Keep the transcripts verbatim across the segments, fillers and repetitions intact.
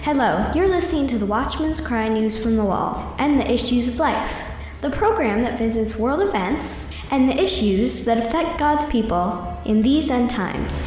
Hello, you're listening to the Watchman's Cry News from the Wall and the Issues of Life, the program that visits world events and the issues that affect God's people in these end times.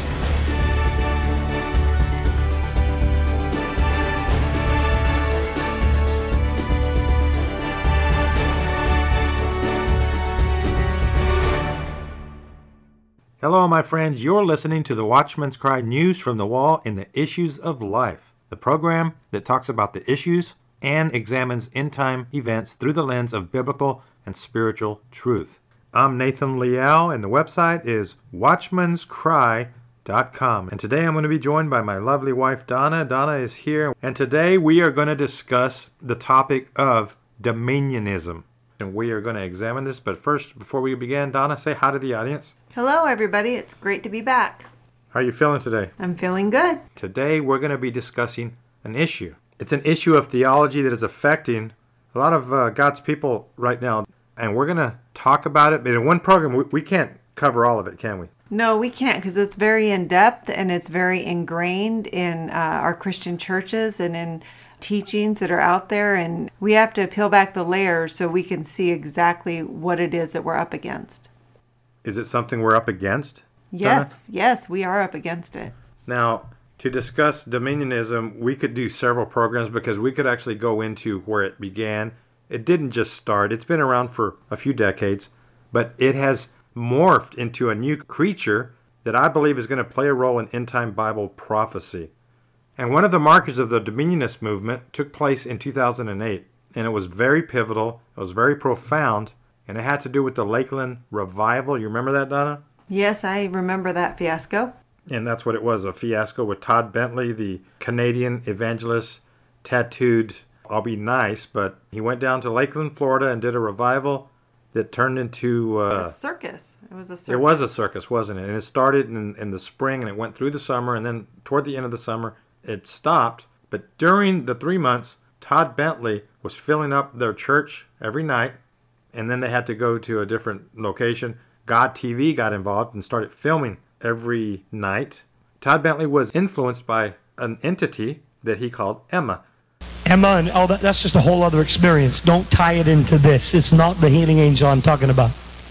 Hello, my friends. You're listening to the Watchman's Cry News from the Wall in the Issues of Life, the program that talks about the issues and examines end-time events through the lens of biblical and spiritual truth. I'm Nathan Leal, and the website is watchmans cry dot com. And today I'm going to be joined by my lovely wife, Donna. Donna is here, and today we are going to discuss the topic of dominionism. And we are going to examine this, but first, before we begin, Donna, say hi to the audience. Hello, everybody. It's great to be back. How are you feeling today? I'm feeling good. Today, we're going to be discussing an issue. It's an issue of theology that is affecting a lot of uh, God's people right now, and we're going to talk about it. But in one program, we, we can't cover all of it, can we? No, we can't, because it's very in-depth, and it's very ingrained in uh, our Christian churches and in teachings that are out there, and we have to peel back the layers so we can see exactly what it is that we're up against. Is it something we're up against? Yes, Donna? yes, we are up against it. Now, to discuss dominionism, we could do several programs because we could actually go into where it began. It didn't just start. It's been around for a few decades, but it has morphed into a new creature that I believe is going to play a role in end-time Bible prophecy. And one of the markers of the dominionist movement took place in two thousand eight, and it was very pivotal, it was very profound, and it had to do with the Lakeland Revival. You remember that, Donna? Yes, I remember that fiasco. And that's what it was, a fiasco with Todd Bentley, the Canadian evangelist, tattooed, I'll be nice, but he went down to Lakeland, Florida, and did a revival that turned into Uh, a circus. It was a circus. It was a circus, wasn't it? And it started in, in the spring, and it went through the summer, and then toward the end of the summer, it stopped. But during the three months, Todd Bentley was filling up their church every night, and then they had to go to a different location. God T V got involved and started filming every night. Todd Bentley was influenced by an entity that he called Emma. Emma and all that, that's just a whole other experience. Don't tie it into this. It's not the healing angel I'm talking about.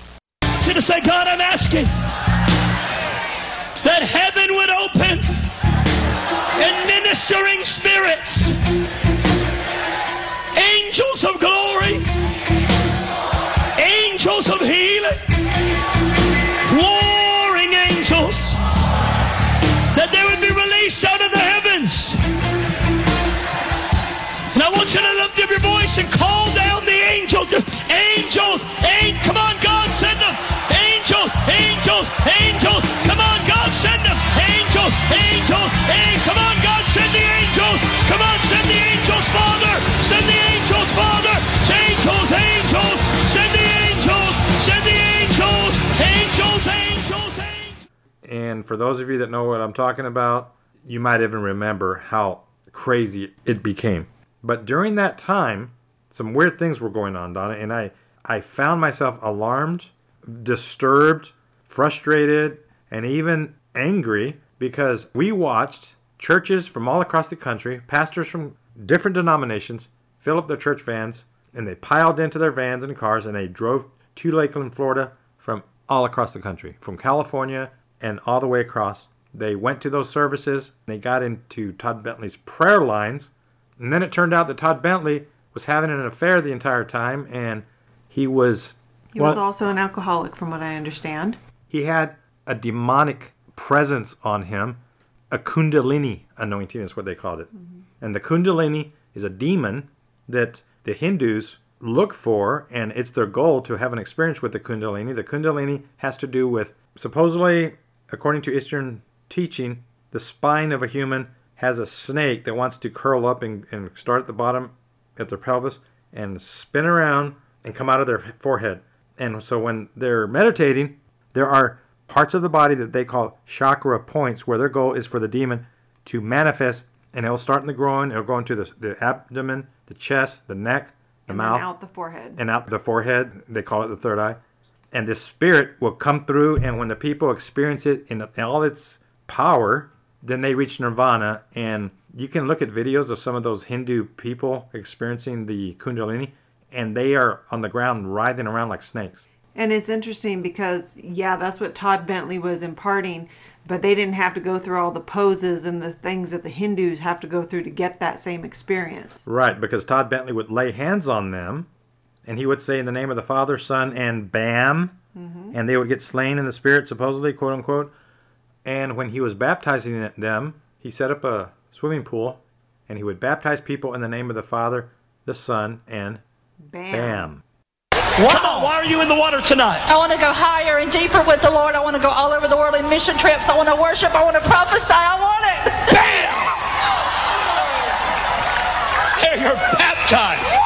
So to say, God, I'm asking that heaven would open and ministering spirits, angels of glory, angels of healing, warring angels, that they would be released out of the heavens. And I want you to lift up your voice and call down the angels. Just angels, angels, come on, God, send them. Angels, angels, angels, come on, God, send them. Angels, angels, angels, come on, God, send the angels. Come on, send the angels, Father. Send the angels, Father. Angels, angels, send the angels. Send the angels, angels, angels, angels. And for those of you that know what I'm talking about, you might even remember how crazy it became. But during that time, some weird things were going on, Donna, and I, I found myself alarmed, disturbed, frustrated, and even angry because we watched churches from all across the country, pastors from different denominations, fill up their church vans, and they piled into their vans and cars, and they drove to Lakeland, Florida from all across the country, from California and all the way across. They went to those services, and they got into Todd Bentley's prayer lines. And then it turned out that Todd Bentley was having an affair the entire time, and he was... He was well, also an alcoholic, from what I understand. He had a demonic presence on him. A Kundalini anointing is what they called it. Mm-hmm. And the Kundalini is a demon that the Hindus look for, and it's their goal to have an experience with the Kundalini. The Kundalini has to do with, supposedly, according to Eastern teaching, the spine of a human has a snake that wants to curl up and, and start at the bottom at their pelvis and spin around and come out of their forehead. And so when they're meditating, there are parts of the body that they call chakra points where their goal is for the demon to manifest, and it'll start in the groin, it'll go into the, the abdomen, the chest, the neck, the and mouth. And out the forehead. And out the forehead. They call it the third eye. And this spirit will come through, and when the people experience it in all its power, then they reach nirvana, and You can look at videos of some of those Hindu people experiencing the Kundalini, and they are on the ground writhing around like snakes. And it's interesting because, yeah, that's what Todd Bentley was imparting, but they didn't have to go through all the poses and the things that the Hindus have to go through to get that same experience. Right, because Todd Bentley would lay hands on them, and he would say in the name of the Father, Son, and bam, mm-hmm. and they would get slain in the Spirit, supposedly, quote unquote. And when he was baptizing them, he set up a swimming pool, and he would baptize people in the name of the Father, the Son, and bam. bam. Come on, why are you in the water tonight? I want to go higher and deeper with the Lord. I want to go all over the world in mission trips. I want to worship. I want to prophesy. I want it. Bam! There, you're baptized.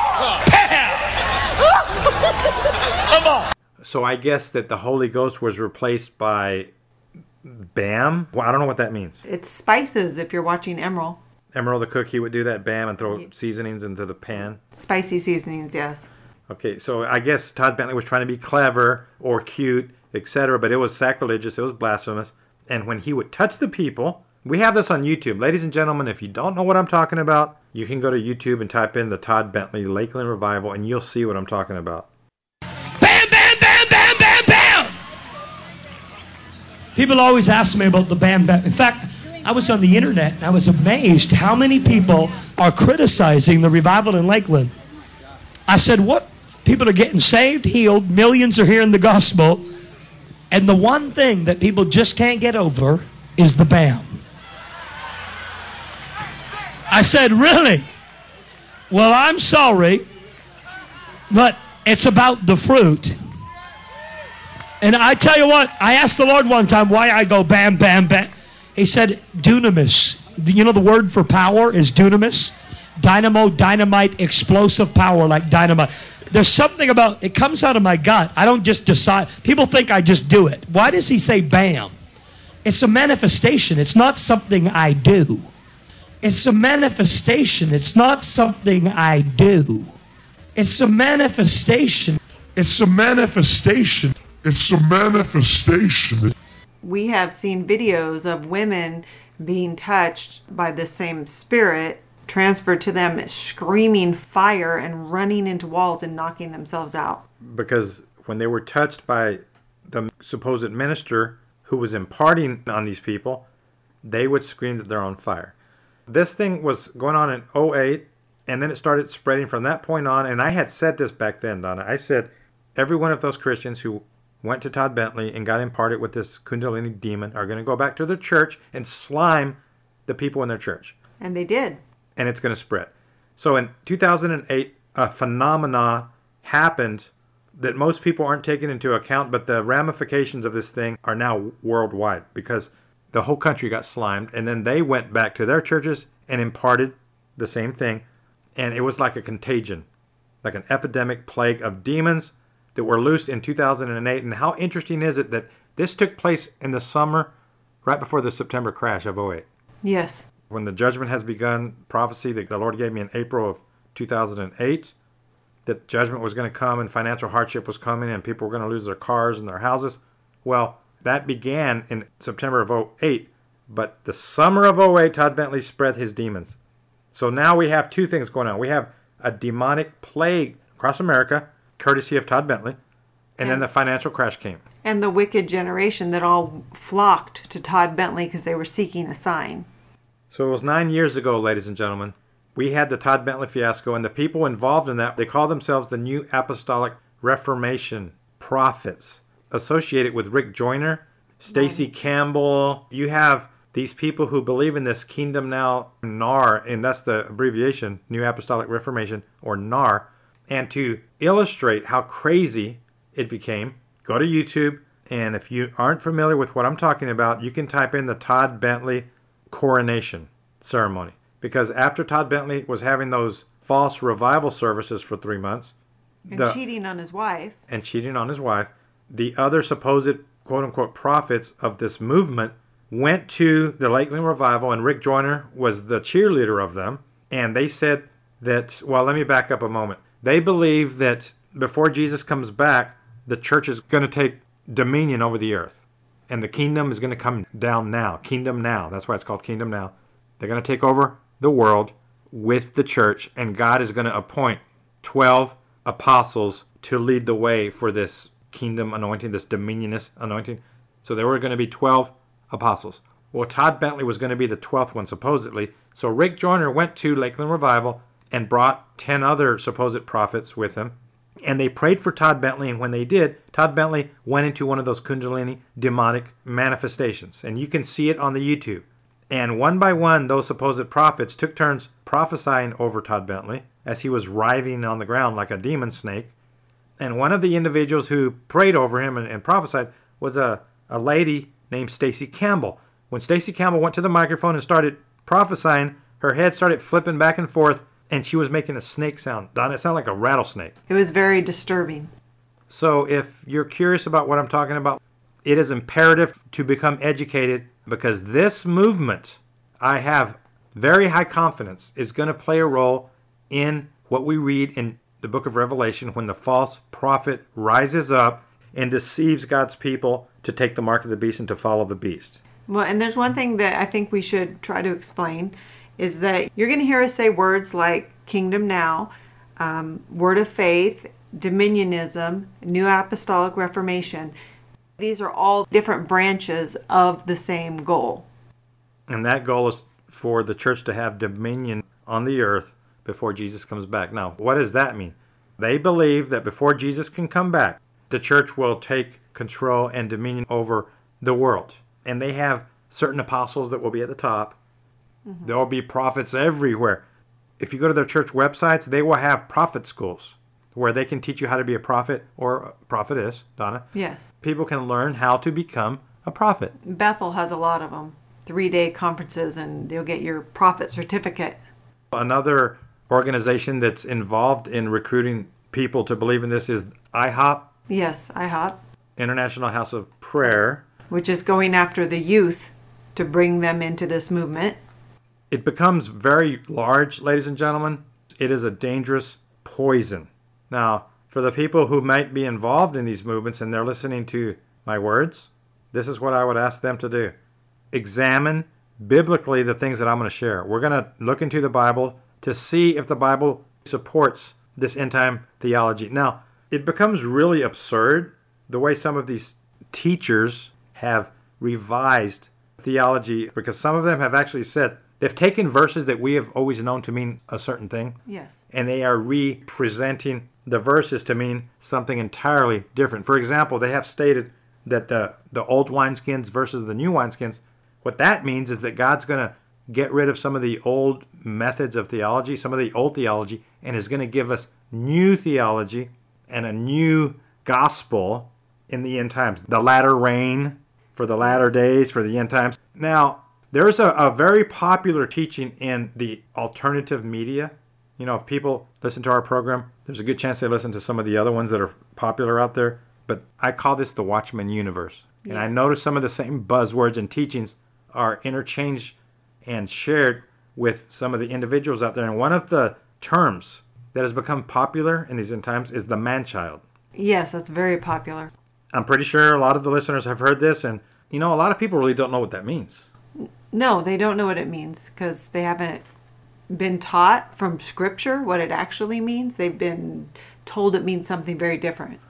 Bam! Come on. So I guess that the Holy Ghost was replaced by bam? Well, I don't know what that means. It's spices if you're watching Emerald. Emerald the cook, he would do that, bam, and throw Yeah. seasonings into the pan. Spicy seasonings, yes. Okay, so I guess Todd Bentley was trying to be clever or cute, et cetera, but it was sacrilegious, it was blasphemous. And when he would touch the people, we have this on YouTube. Ladies and gentlemen, if you don't know what I'm talking about, you can go to YouTube and type in the Todd Bentley Lakeland Revival, and you'll see what I'm talking about. Bam, bam, bam, bam, bam, bam! People always ask me about the bam, bam. In fact, I was on the internet, and I was amazed how many people are criticizing the revival in Lakeland. I said, what? People are getting saved, healed, millions are hearing the gospel, and the one thing that people just can't get over is the bam. I said, really? Well, I'm sorry, but it's about the fruit. And I tell you what, I asked the Lord one time why I go bam, bam, bam. He said, dunamis. You know the word for power is dunamis? Dynamo, dynamite, explosive power like dynamite. There's something about, it comes out of my gut. I don't just decide. People think I just do it. Why does he say bam? It's a manifestation. It's not something I do. It's a manifestation. It's not something I do. It's a manifestation. It's a manifestation. It's a manifestation. We have seen videos of women being touched by the same spirit, transferred to them, screaming fire and running into walls and knocking themselves out. Because when they were touched by the supposed minister who was imparting on these people, they would scream that they're on fire. This thing was going on in oh eight, and then it started spreading from that point on, and I had said this back then, Donna. I said, every one of those Christians who went to Todd Bentley and got imparted with this Kundalini demon are going to go back to their church and slime the people in their church. And they did. And it's going to spread. So in two thousand eight, a phenomena happened that most people aren't taking into account, but the ramifications of this thing are now worldwide because the whole country got slimed, and then they went back to their churches and imparted the same thing, and it was like a contagion, like an epidemic plague of demons that were loosed in two thousand eight. And how interesting is it that this took place in the summer, right before the September crash of oh eight? Yes. When the judgment has begun, prophecy that the Lord gave me in April of two thousand eight, that judgment was going to come and financial hardship was coming and people were going to lose their cars and their houses. Well, that began in September of oh eight, but the summer of oh eight, Todd Bentley spread his demons. So now we have two things going on. We have a demonic plague across America, courtesy of Todd Bentley, and, and then the financial crash came. And the wicked generation that all flocked to Todd Bentley because they were seeking a sign. So it was nine years ago, ladies and gentlemen. We had the Todd Bentley fiasco, and the people involved in that, they call themselves the New Apostolic Reformation Prophets, associated with Rick Joyner, Stacy right. Campbell. You have these people who believe in this Kingdom Now, N A R, and that's the abbreviation, New Apostolic Reformation, or N A R. And to illustrate how crazy it became, go to YouTube, and if you aren't familiar with what I'm talking about, you can type in the Todd Bentley coronation ceremony. Because after Todd Bentley was having those false revival services for three months, and the, cheating on his wife, and cheating on his wife, the other supposed quote-unquote prophets of this movement went to the Lakeland Revival, and Rick Joyner was the cheerleader of them, and they said that, well, let me back up a moment. They believe that before Jesus comes back, the church is going to take dominion over the earth, and the kingdom is going to come down now. Kingdom Now. That's why it's called Kingdom Now. They're going to take over the world with the church, and God is going to appoint twelve apostles to lead the way for this kingdom anointing, this dominionist anointing. So there were going to be twelve apostles. Well, Todd Bentley was going to be the twelfth one, supposedly. So Rick Joyner went to Lakeland Revival and brought ten other supposed prophets with him. And they prayed for Todd Bentley, and when they did, Todd Bentley went into one of those Kundalini demonic manifestations. And you can see it on the YouTube. And one by one, those supposed prophets took turns prophesying over Todd Bentley as he was writhing on the ground like a demon snake. And one of the individuals who prayed over him and, and prophesied was a, a lady named Stacy Campbell. When Stacy Campbell went to the microphone and started prophesying, her head started flipping back and forth, and she was making a snake sound. Don, it sounded like a rattlesnake. It was very disturbing. So if you're curious about what I'm talking about, it is imperative to become educated, because this movement, I have very high confidence, is going to play a role in what we read in the book of Revelation when the false prophet rises up and deceives God's people to take the mark of the beast and to follow the beast. Well, and there's one thing that I think we should try to explain is that you're going to hear us say words like kingdom now, um, word of faith, dominionism, new apostolic reformation. These are all different branches of the same goal. And that goal is for the church to have dominion on the earth before Jesus comes back. Now, what does that mean? They believe that before Jesus can come back, the church will take control and dominion over the world. And they have certain apostles that will be at the top. Mm-hmm. There will be prophets everywhere. If you go to their church websites, they will have prophet schools where they can teach you how to be a prophet or a prophetess, Donna. Yes. People can learn how to become a prophet. Bethel has a lot of them. Three-day conferences, and you'll get your prophet certificate. Another organization that's involved in recruiting people to believe in this is I HOP. Yes, I HOP. International House of Prayer. Which is going after the youth to bring them into this movement. It becomes very large, ladies and gentlemen. It is a dangerous poison. Now, for the people who might be involved in these movements and they're listening to my words, this is what I would ask them to do. Examine biblically the things that I'm going to share. We're going to look into the Bible to see if the Bible supports this end-time theology. Now, it becomes really absurd the way some of these teachers have revised theology, because some of them have actually said they've taken verses that we have always known to mean a certain thing. Yes. And they are representing the verses to mean something entirely different. For example, they have stated that the, the old wineskins versus the new wineskins, what that means is that God's going to get rid of some of the old methods of theology, some of the old theology, and is going to give us new theology and a new gospel in the end times. The latter rain for the latter days, for the end times. Now, there's a, a very popular teaching in the alternative media. You know, if people listen to our program, there's a good chance they listen to some of the other ones that are popular out there. But I call this the Watchman universe. Yeah. And I notice some of the same buzzwords and teachings are interchanged and shared with some of the individuals out there. And one of the terms that has become popular in these end times is the man-child. Yes, that's very popular. I'm pretty sure a lot of the listeners have heard this, and you know, a lot of people really don't know what that means. No, they don't know what it means because they haven't been taught from Scripture what it actually means. They've been told it means something very different.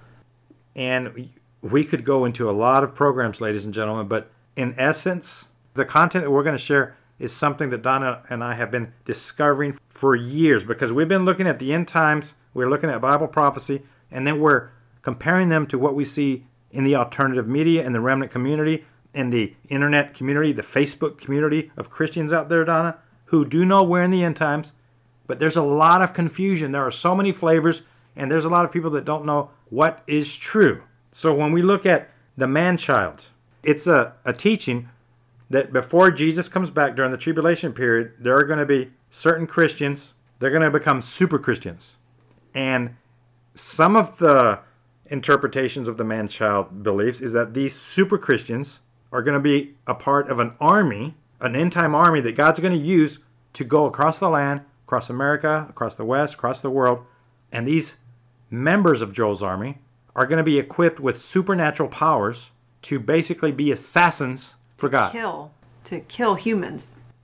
And we could go into a lot of programs, ladies and gentlemen, but in essence, the content that we're going to share is something that Donna and I have been discovering for years, because we've been looking at the end times, we're looking at Bible prophecy, and then we're comparing them to what we see in the alternative media, in the remnant community, in the internet community, the Facebook community of Christians out there, Donna, who do know we're in the end times, but there's a lot of confusion. There are so many flavors, and there's a lot of people that don't know what is true. So when we look at the man-child, it's a, a teaching that before Jesus comes back during the tribulation period, there are going to be certain Christians, they're going to become super Christians. And some of the interpretations of the man-child beliefs is that these super Christians are going to be a part of an army, an end-time army that God's going to use to go across the land, across America, across the West, across the world. And these members of Joel's army are going to be equipped with supernatural powers to basically be assassins for God. Kill, to kill humans.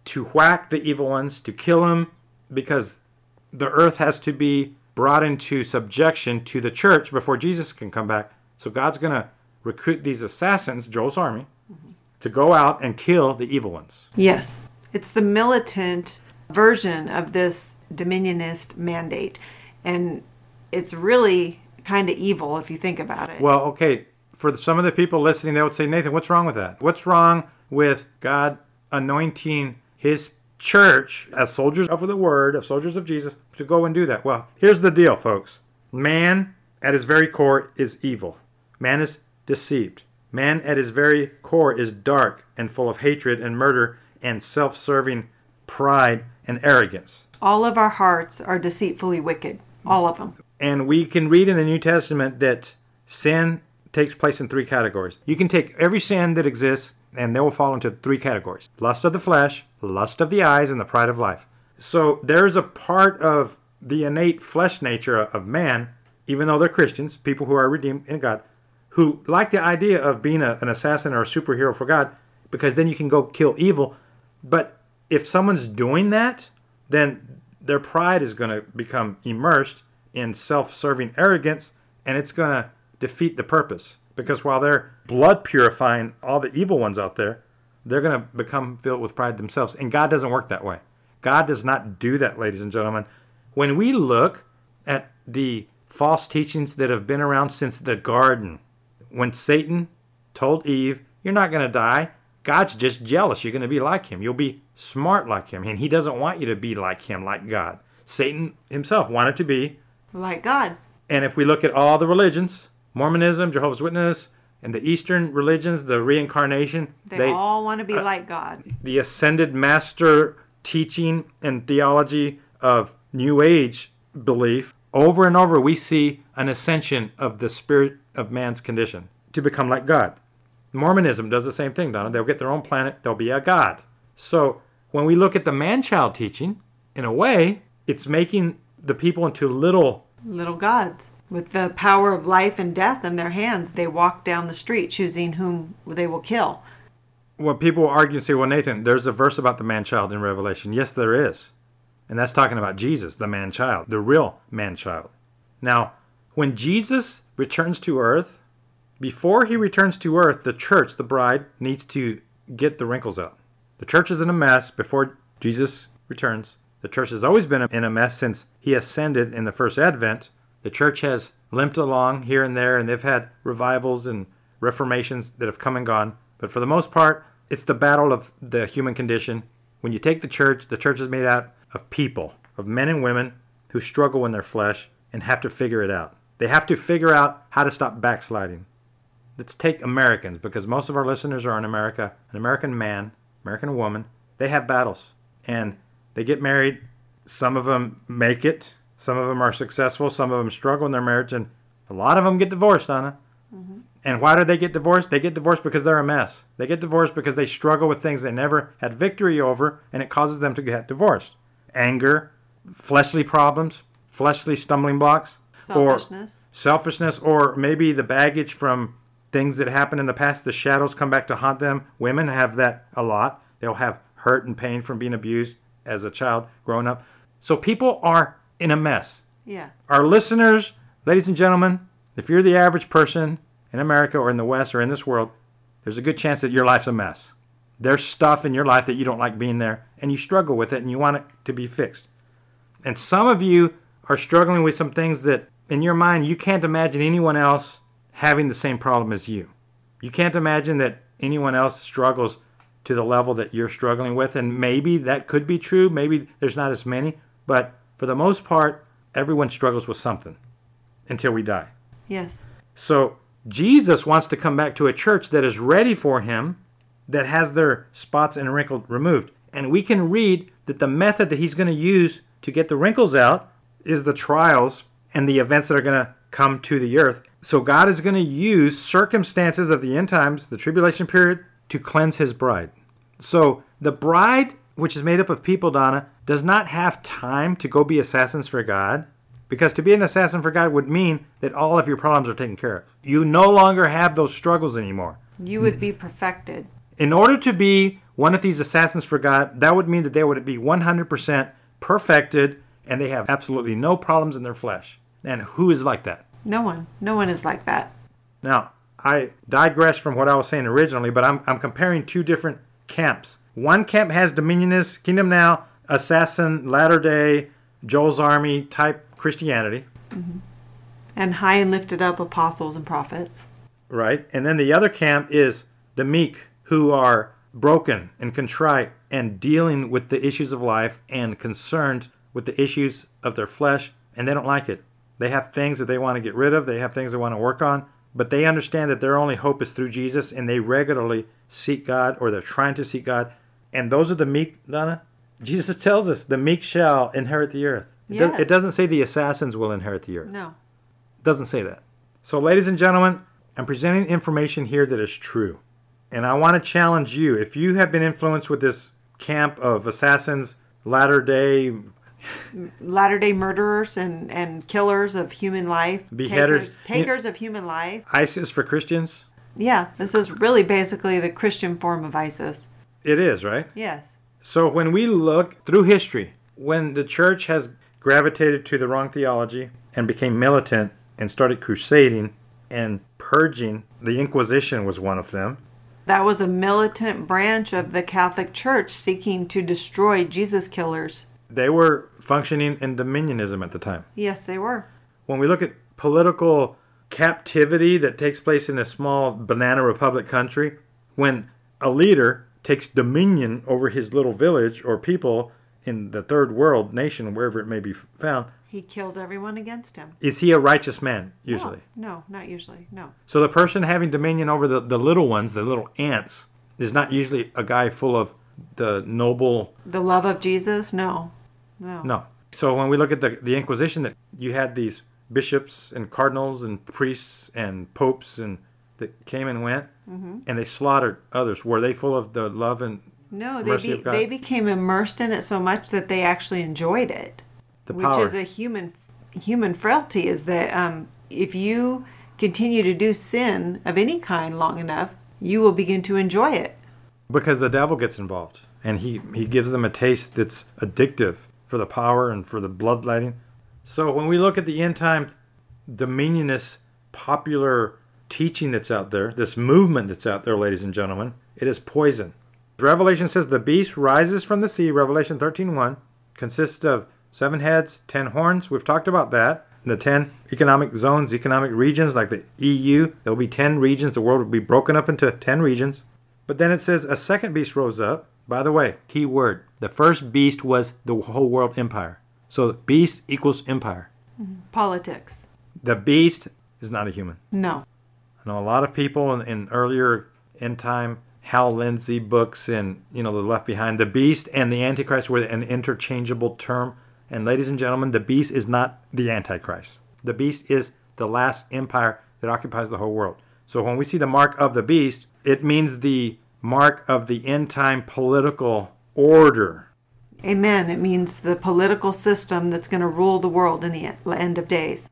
to whack the evil ones, to kill them, because the earth has to be brought into subjection to the church before Jesus can come back. So God's going to recruit these assassins, Joel's army, mm-hmm. to go out and kill the evil ones. Yes. It's the militant version of this dominionist mandate. And it's really kind of evil if you think about it. Well, okay, for some of the people listening, they would say, Nathan, what's wrong with that? What's wrong with God anointing his church as soldiers of the word, as soldiers of Jesus, to go and do that? Well, here's the deal, folks. Man, at his very core, is evil. Man is deceived. Man, at his very core, is dark and full of hatred and murder and self-serving pride and arrogance. All of our hearts are deceitfully wicked. All of them. And we can read in the New Testament that sin takes place in three categories. You can take every sin that exists, and they will fall into three categories. Lust of the flesh, lust of the eyes, and the pride of life. So there's a part of the innate flesh nature of man, even though they're Christians, people who are redeemed in God, who like the idea of being a, an assassin or a superhero for God, because then you can go kill evil. But if someone's doing that, then their pride is going to become immersed in self-serving arrogance, and it's going to defeat the purpose. Because while they're blood purifying all the evil ones out there, they're going to become filled with pride themselves. And God doesn't work that way. God does not do that, ladies and gentlemen. When we look at the false teachings that have been around since the garden, when Satan told Eve, you're not going to die, God's just jealous. You're going to be like him. You'll be smart like him. And he doesn't want you to be like him, like God. Satan himself wanted to be like God. And if we look at all the religions, Mormonism, Jehovah's Witness, and the Eastern religions, the reincarnation, they, they all want to be uh, like God. The ascended master teaching and theology of New Age belief, over and over we see an ascension of the spirit of man's condition to become like God. Mormonism does the same thing, Donna. They'll get their own planet. They'll be a god. So when we look at the man-child teaching, in a way, it's making the people into little... Little gods. With the power of life and death in their hands, they walk down the street choosing whom they will kill. Well, people argue and say, well, Nathan, there's a verse about the man-child in Revelation. Yes, there is. And that's talking about Jesus, the man-child, the real man-child. Now, when Jesus returns to earth, before he returns to earth, the church, the bride, needs to get the wrinkles out. The church is in a mess before Jesus returns. The church has always been in a mess since he ascended in the first advent. The church has limped along here and there, and they've had revivals and reformations that have come and gone. But for the most part, it's the battle of the human condition. When you take the church, the church is made out of people, of men and women who struggle in their flesh and have to figure it out. They have to figure out how to stop backsliding. Let's take Americans, because most of our listeners are in America. An American man, American woman, they have battles. And they get married. Some of them make it. Some of them are successful. Some of them struggle in their marriage. And a lot of them get divorced, Anna. Mm-hmm. And why do they get divorced? They get divorced because they're a mess. They get divorced because they struggle with things they never had victory over, and it causes them to get divorced. Anger, fleshly problems, fleshly stumbling blocks. Selfishness. Or selfishness, or maybe the baggage from things that happened in the past. The shadows come back to haunt them. Women have that a lot. They'll have hurt and pain from being abused as a child growing up. So people are in a mess. Yeah. Our listeners, ladies and gentlemen, if you're the average person in America or in the West or in this world, there's a good chance that your life's a mess. There's stuff in your life that you don't like being there, and you struggle with it, and you want it to be fixed. And some of you are struggling with some things that, in your mind, you can't imagine anyone else having the same problem as you. You can't imagine that anyone else struggles to the level that you're struggling with, and maybe that could be true. Maybe there's not as many, but for the most part, everyone struggles with something until we die. Yes. So Jesus wants to come back to a church that is ready for him, that has their spots and wrinkles removed. And we can read that the method that he's going to use to get the wrinkles out is the trials and the events that are going to come to the earth. So God is going to use circumstances of the end times, the tribulation period, to cleanse his bride. So the bride, which is made up of people, Donna, does not have time to go be assassins for God, because to be an assassin for God would mean that all of your problems are taken care of. You no longer have those struggles anymore. You would be perfected. In order to be one of these assassins for God, that would mean that they would be one hundred percent perfected and they have absolutely no problems in their flesh. And who is like that? No one. No one is like that. Now, I digress from what I was saying originally, but I'm, I'm comparing two different camps. One camp has Dominionist, Kingdom Now, assassin, latter-day, Joel's Army type Christianity. Mm-hmm. And high and lifted up apostles and prophets. Right. And then the other camp is the meek, who are broken and contrite and dealing with the issues of life and concerned with the issues of their flesh, and they don't like it. They have things that they want to get rid of. They have things they want to work on, but they understand that their only hope is through Jesus, and they regularly seek God, or they're trying to seek God. And those are the meek, Donna. Jesus tells us the meek shall inherit the earth. It, yes. does, it doesn't say the assassins will inherit the earth. No. It doesn't say that. So, ladies and gentlemen, I'm presenting information here that is true. And I want to challenge you. If you have been influenced with this camp of assassins, latter-day... Latter-day murderers and, and killers of human life. Beheaders. Takers, takers of human life. ISIS for Christians? Yeah, this is really basically the Christian form of ISIS. It is, right? Yes. So when we look through history, when the church has gravitated to the wrong theology and became militant and started crusading and purging, the Inquisition was one of them. That was a militant branch of the Catholic Church seeking to destroy Jesus killers. They were functioning in dominionism at the time. Yes, they were. When we look at political captivity that takes place in a small banana republic country, when a leader takes dominion over his little village or people in the third world nation, wherever it may be found, he kills everyone against him. Is he a righteous man, usually? No, no, not usually, no. So the person having dominion over the, the little ones, the little ants, is not usually a guy full of the noble... The love of Jesus? No, no. No. So when we look at the, the Inquisition, that you had these bishops and cardinals and priests and popes and that came and went, mm-hmm. and they slaughtered others. Were they full of the love and no, they mercy be, of God? they became immersed in it so much that they actually enjoyed it. The which power. is a human human frailty, is that um, if you continue to do sin of any kind long enough, you will begin to enjoy it. Because the devil gets involved, and he, he gives them a taste that's addictive for the power and for the bloodletting. So when we look at the end time dominionist popular teaching that's out there, this movement that's out there, ladies and gentlemen, it is poison. Revelation says the beast rises from the sea, Revelation thirteen one, consists of seven heads, ten horns. We've talked about that. The ten economic zones, economic regions, like the E U. There will be ten regions. The world will be broken up into ten regions. But then it says a second beast rose up. By the way, key word. The first beast was the whole world empire. So beast equals empire. Mm-hmm. Politics. The beast is not a human. No. I know a lot of people in, in earlier end time Hal Lindsey books and, you know, the Left Behind. The beast and the Antichrist were an interchangeable term. And ladies and gentlemen, the beast is not the Antichrist. The beast is the last empire that occupies the whole world. So when we see the mark of the beast, it means the mark of the end time political order. Amen. It means the political system that's going to rule the world in the end of days.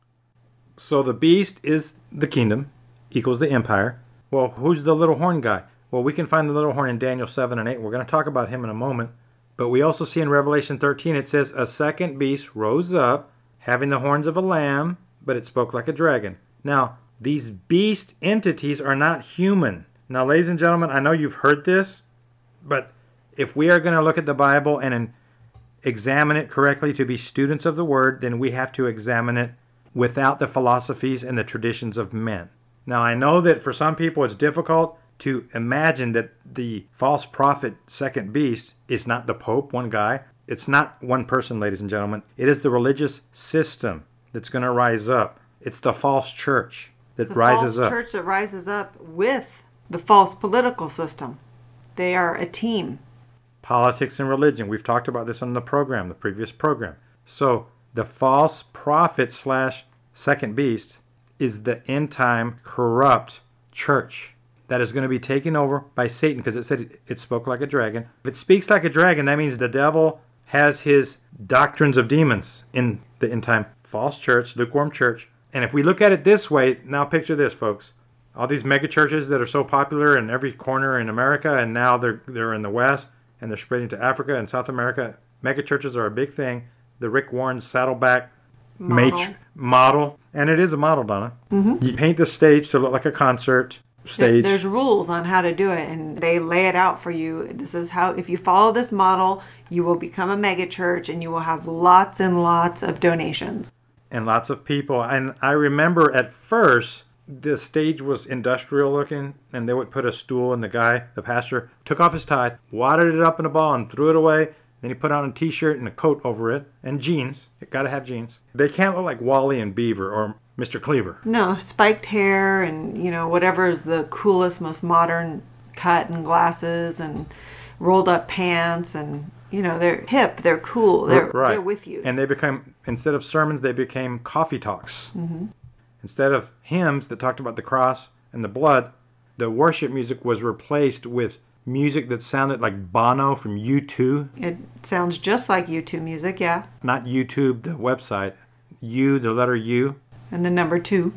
So the beast is the kingdom, equals the empire. Well, who's the little horn guy? Well, we can find the little horn in Daniel seven and eight. We're going to talk about him in a moment. But we also see in Revelation thirteen, it says, a second beast rose up, having the horns of a lamb, but it spoke like a dragon. Now, these beast entities are not human. Now, ladies and gentlemen, I know you've heard this, but if we are going to look at the Bible and examine it correctly to be students of the Word, then we have to examine it without the philosophies and the traditions of men. Now, I know that for some people it's difficult to imagine that the false prophet, second beast, is not the Pope, one guy. It's not one person, ladies and gentlemen. It is the religious system that's going to rise up. It's the false church that it's rises the false up. church that rises up with the false political system. They are a team. Politics and religion. We've talked about this on the program, the previous program. So the false prophet slash second beast is the end time corrupt church that is going to be taken over by Satan, because it said it, it spoke like a dragon. If it speaks like a dragon, that means the devil has his doctrines of demons in the end time false church, lukewarm church. And if we look at it this way, now picture this, folks. All these mega churches that are so popular in every corner in America, and now they're they're in the West, and they're spreading to Africa and South America. Mega churches are a big thing. The Rick Warren Saddleback Model. matri- model, and it is a model, Donna. Mm-hmm. You paint the stage to look like a concert stage. There's rules on how to do it, and they lay it out for you. This is how, if you follow this model, you will become a mega church, and you will have lots and lots of donations. And lots of people. And I remember at first, the stage was industrial looking, and they would put a stool, and the guy, the pastor, took off his tie, wadded it up in a ball, and threw it away. Then he put on a t-shirt and a coat over it, and jeans. You gotta have jeans. They can't look like Wally and Beaver or Mister Cleaver. No, spiked hair and, you know, whatever is the coolest, most modern cut, and glasses and rolled up pants, and, you know, they're hip, they're cool, they're, right. they're with you. And they become, instead of sermons, they became coffee talks. Mm-hmm. Instead of hymns that talked about the cross and the blood, the worship music was replaced with music that sounded like Bono from U two. It sounds just like U two music, yeah. Not YouTube, the website. U, the letter U. And the number two.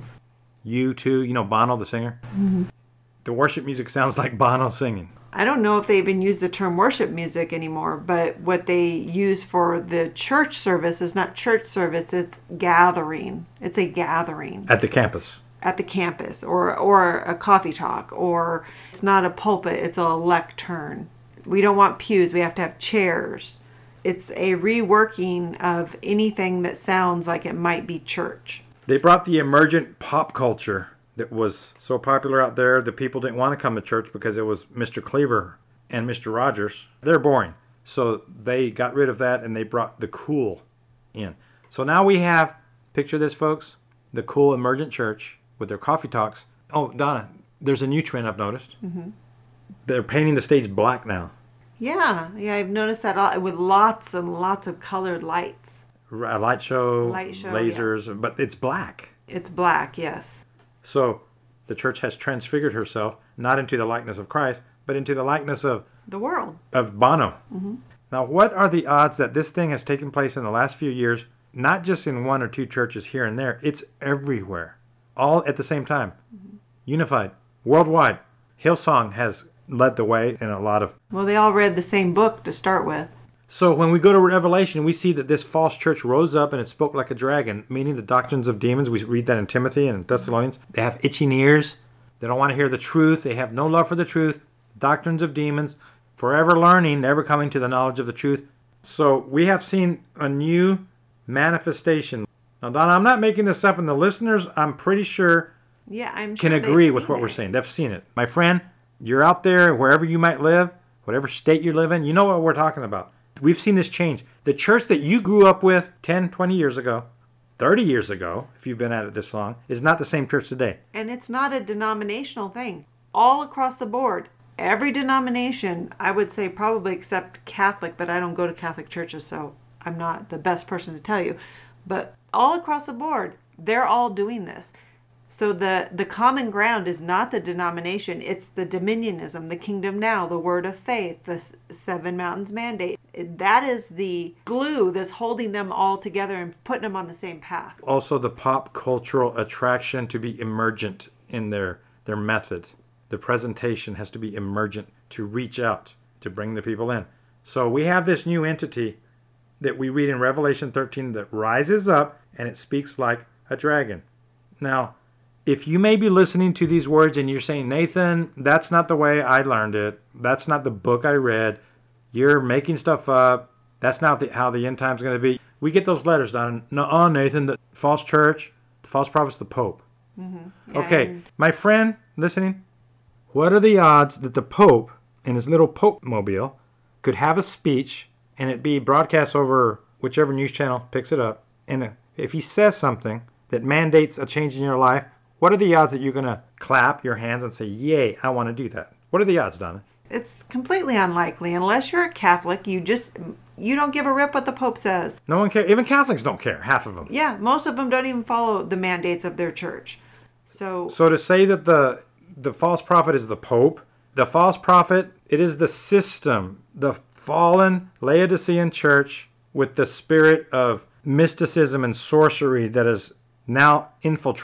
U two, you know Bono, the singer? Mm-hmm. The worship music sounds like Bono singing. I don't know if they even use the term worship music anymore, but what they use for the church service is not church service, it's gathering. It's a gathering. At the campus. At the campus, or or a coffee talk, or it's not a pulpit, it's a lectern. We don't want pews, we have to have chairs. It's a reworking of anything that sounds like it might be church. They brought the emergent pop culture that was so popular out there that people didn't want to come to church because it was Mister Cleaver and Mister Rogers. They're boring. So they got rid of that and they brought the cool in. So now we have, picture this folks, the cool emergent church with their coffee talks. Oh, Donna, there's a new trend I've noticed. Mm-hmm. They're painting the stage black now. Yeah, yeah, I've noticed that all, with lots and lots of colored lights. A light show, Light show, lasers, yeah. But it's black. It's black, yes. So the church has transfigured herself, not into the likeness of Christ, but into the likeness of the world. Of Bono. Mm-hmm. Now, what are the odds that this thing has taken place in the last few years, not just in one or two churches here and there, it's everywhere, all at the same time, mm-hmm. unified, worldwide. Hillsong has led the way in a lot of... Well, they all read the same book to start with. So when we go to Revelation, we see that this false church rose up and it spoke like a dragon, meaning the doctrines of demons. We read that in Timothy and Thessalonians. They have itching ears. They don't want to hear the truth. They have no love for the truth. Doctrines of demons. Forever learning, never coming to the knowledge of the truth. So we have seen a new manifestation. Now, Donna, I'm not making this up, and the listeners, I'm pretty sure, yeah, I'm sure can agree with seen what it. we're saying. They've seen it. My friend, you're out there, wherever you might live, whatever state you live in, you know what we're talking about. We've seen this change. The church that you grew up with ten, twenty years ago, thirty years ago, if you've been at it this long, is not the same church today. And it's not a denominational thing. All across the board, every denomination, I would say probably except Catholic, but I don't go to Catholic churches, so I'm not the best person to tell you. But all across the board, they're all doing this. So the, the common ground is not the denomination, it's the dominionism, the kingdom now, the word of faith, the seven mountains mandate. That is the glue that's holding them all together and putting them on the same path. Also the pop cultural attraction to be emergent in their, their method. The presentation has to be emergent to reach out, to bring the people in. So we have this new entity that we read in Revelation thirteen that rises up and it speaks like a dragon. Now, if you may be listening to these words and you're saying, Nathan, that's not the way I learned it. That's not the book I read. You're making stuff up. That's not the, how the end time's going to be. We get those letters down. No, Nathan, the false church, the false prophet's the Pope. Mm-hmm. Yeah, okay, and... my friend, listening, what are the odds that the Pope in his little Pope mobile could have a speech and it be broadcast over whichever news channel picks it up? And if he says something that mandates a change in your life, what are the odds that you're going to clap your hands and say, yay, I want to do that? What are the odds, Donna? It's completely unlikely. Unless you're a Catholic, you just, you don't give a rip what the Pope says. No one cares. Even Catholics don't care, half of them. Yeah, most of them don't even follow the mandates of their church. So So to say that the the false prophet is the Pope, the false prophet, it is the system, the fallen Laodicean church with the spirit of mysticism and sorcery that has now infiltrated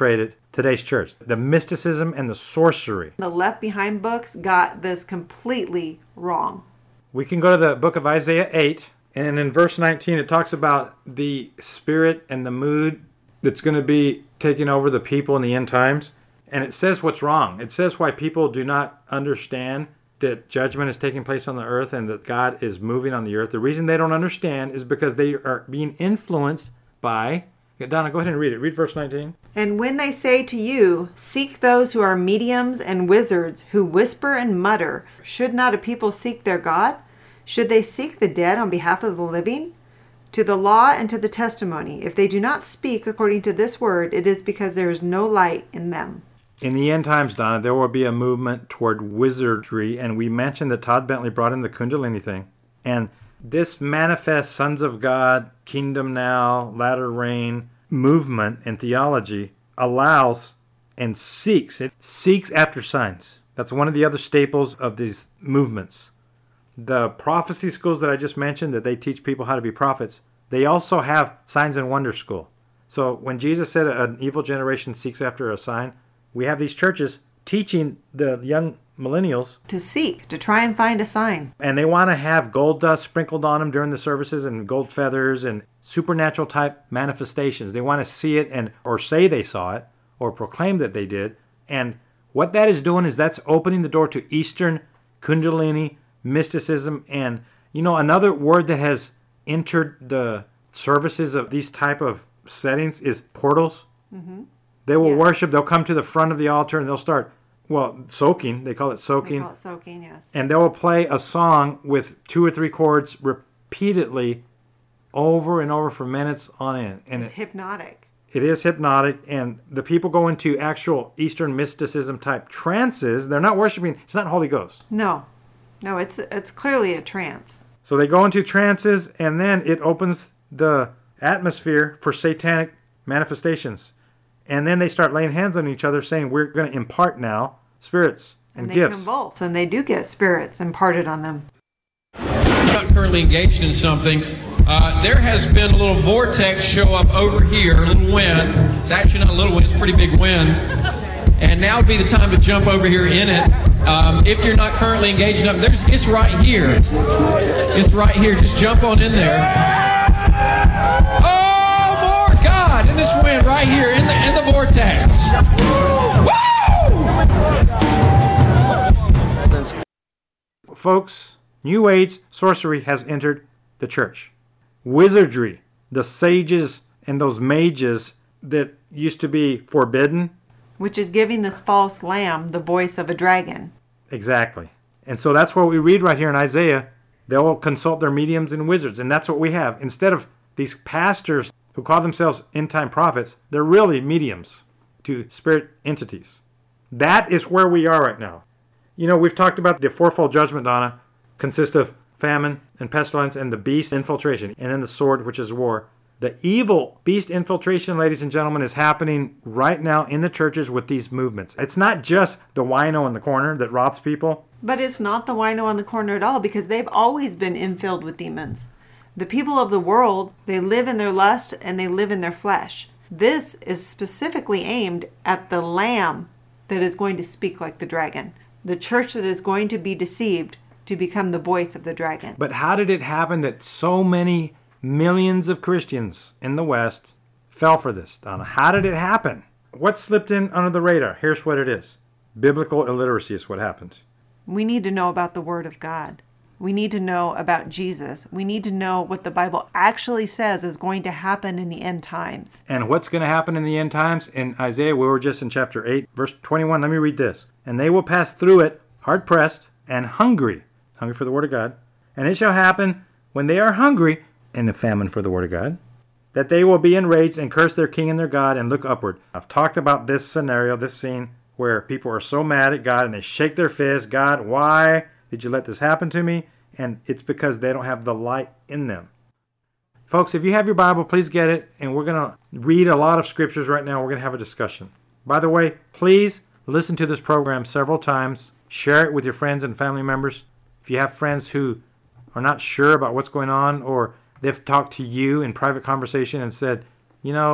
today's church. The mysticism and the sorcery. The Left Behind books got this completely wrong. We can go to the book of Isaiah eight, and in verse nineteen it talks about the spirit and the mood that's going to be taking over the people in the end times. And it says what's wrong. It says why people do not understand that judgment is taking place on the earth and that God is moving on the earth. The reason they don't understand is because they are being influenced by... Donna, go ahead and read it. Read verse nineteen. And when they say to you, seek those who are mediums and wizards who whisper and mutter, should not a people seek their God? Should they seek the dead on behalf of the living? To the law and to the testimony, if they do not speak according to this word, it is because there is no light in them. In the end times, Donna, there will be a movement toward wizardry, and we mentioned that Todd Bentley brought in the Kundalini thing. And this manifest Sons of God, Kingdom Now, Latter Rain movement and theology allows and seeks, it seeks after signs. That's one of the other staples of these movements. The prophecy schools that I just mentioned, that they teach people how to be prophets, they also have signs and wonder school. So when Jesus said an evil generation seeks after a sign, we have these churches teaching the young millennials to seek, to try and find a sign. And they want to have gold dust sprinkled on them during the services and gold feathers and supernatural type manifestations. They want to see it and or say they saw it or proclaim that they did. And what that is doing is that's opening the door to Eastern Kundalini mysticism. And, you know, another word that has entered the services of these type of settings is portals. Mm-hmm. They will yes. worship. They'll come to the front of the altar and they'll start, well, soaking. They call it soaking. They call it soaking, yes. And they will play a song with two or three chords repeatedly over and over for minutes on end. And it's it, hypnotic. It is hypnotic. And the people go into actual Eastern mysticism type trances. They're not worshiping. It's not Holy Ghost. No. No, it's it's clearly a trance. So they go into trances and then it opens the atmosphere for satanic manifestations. And then they start laying hands on each other saying, we're going to impart now spirits and, and they gifts. Convulse, and they do get spirits imparted on them. I'm not currently engaged in something. Uh, there has been a little vortex show up over here, a little wind. It's actually not a little wind, it's a pretty big wind. And now would be the time to jump over here in it. Um, if you're not currently engaged in something, there's, it's right here. It's right here. Just jump on in there. Oh, more God in this wind right here in the, in the vortex. Woo! Folks, New Age sorcery has entered the church. Wizardry, the sages and those mages that used to be forbidden, which is giving this false lamb the voice of a dragon. Exactly. And so that's what we read right here in Isaiah. They'll consult their mediums and wizards, and that's what we have. Instead of these pastors who call themselves end-time prophets, they're really mediums to spirit entities. That is where we are right now. You know, we've talked about the fourfold judgment, Donna, consists of famine and pestilence and the beast infiltration, and then the sword, which is war. The evil beast infiltration, ladies and gentlemen, is happening right now in the churches with these movements. It's not just the wino in the corner that robs people. But it's not the wino on the corner at all, because they've always been infilled with demons. The people of the world, they live in their lust and they live in their flesh. This is specifically aimed at the lamb that is going to speak like the dragon. The church that is going to be deceived to become the voice of the dragon. But how did it happen that so many millions of Christians in the West fell for this, Donna? How did it happen? What slipped in under the radar? Here's what it is. Biblical illiteracy is what happened. We need to know about the Word of God. We need to know about Jesus. We need to know what the Bible actually says is going to happen in the end times. And what's going to happen in the end times? In Isaiah, we were just in chapter eight, verse twenty-one. Let me read this. And they will pass through it, hard-pressed and hungry. Hungry for the Word of God. And it shall happen when they are hungry and a famine for the Word of God, that they will be enraged and curse their king and their God and look upward. I've talked about this scenario, this scene, where people are so mad at God and they shake their fist. God, why did you let this happen to me? And it's because they don't have the light in them. Folks, if you have your Bible, please get it. And we're going to read a lot of scriptures right now. We're going to have a discussion. By the way, please listen to this program several times. Share it with your friends and family members. If you have friends who are not sure about what's going on, or they've talked to you in private conversation and said, you know,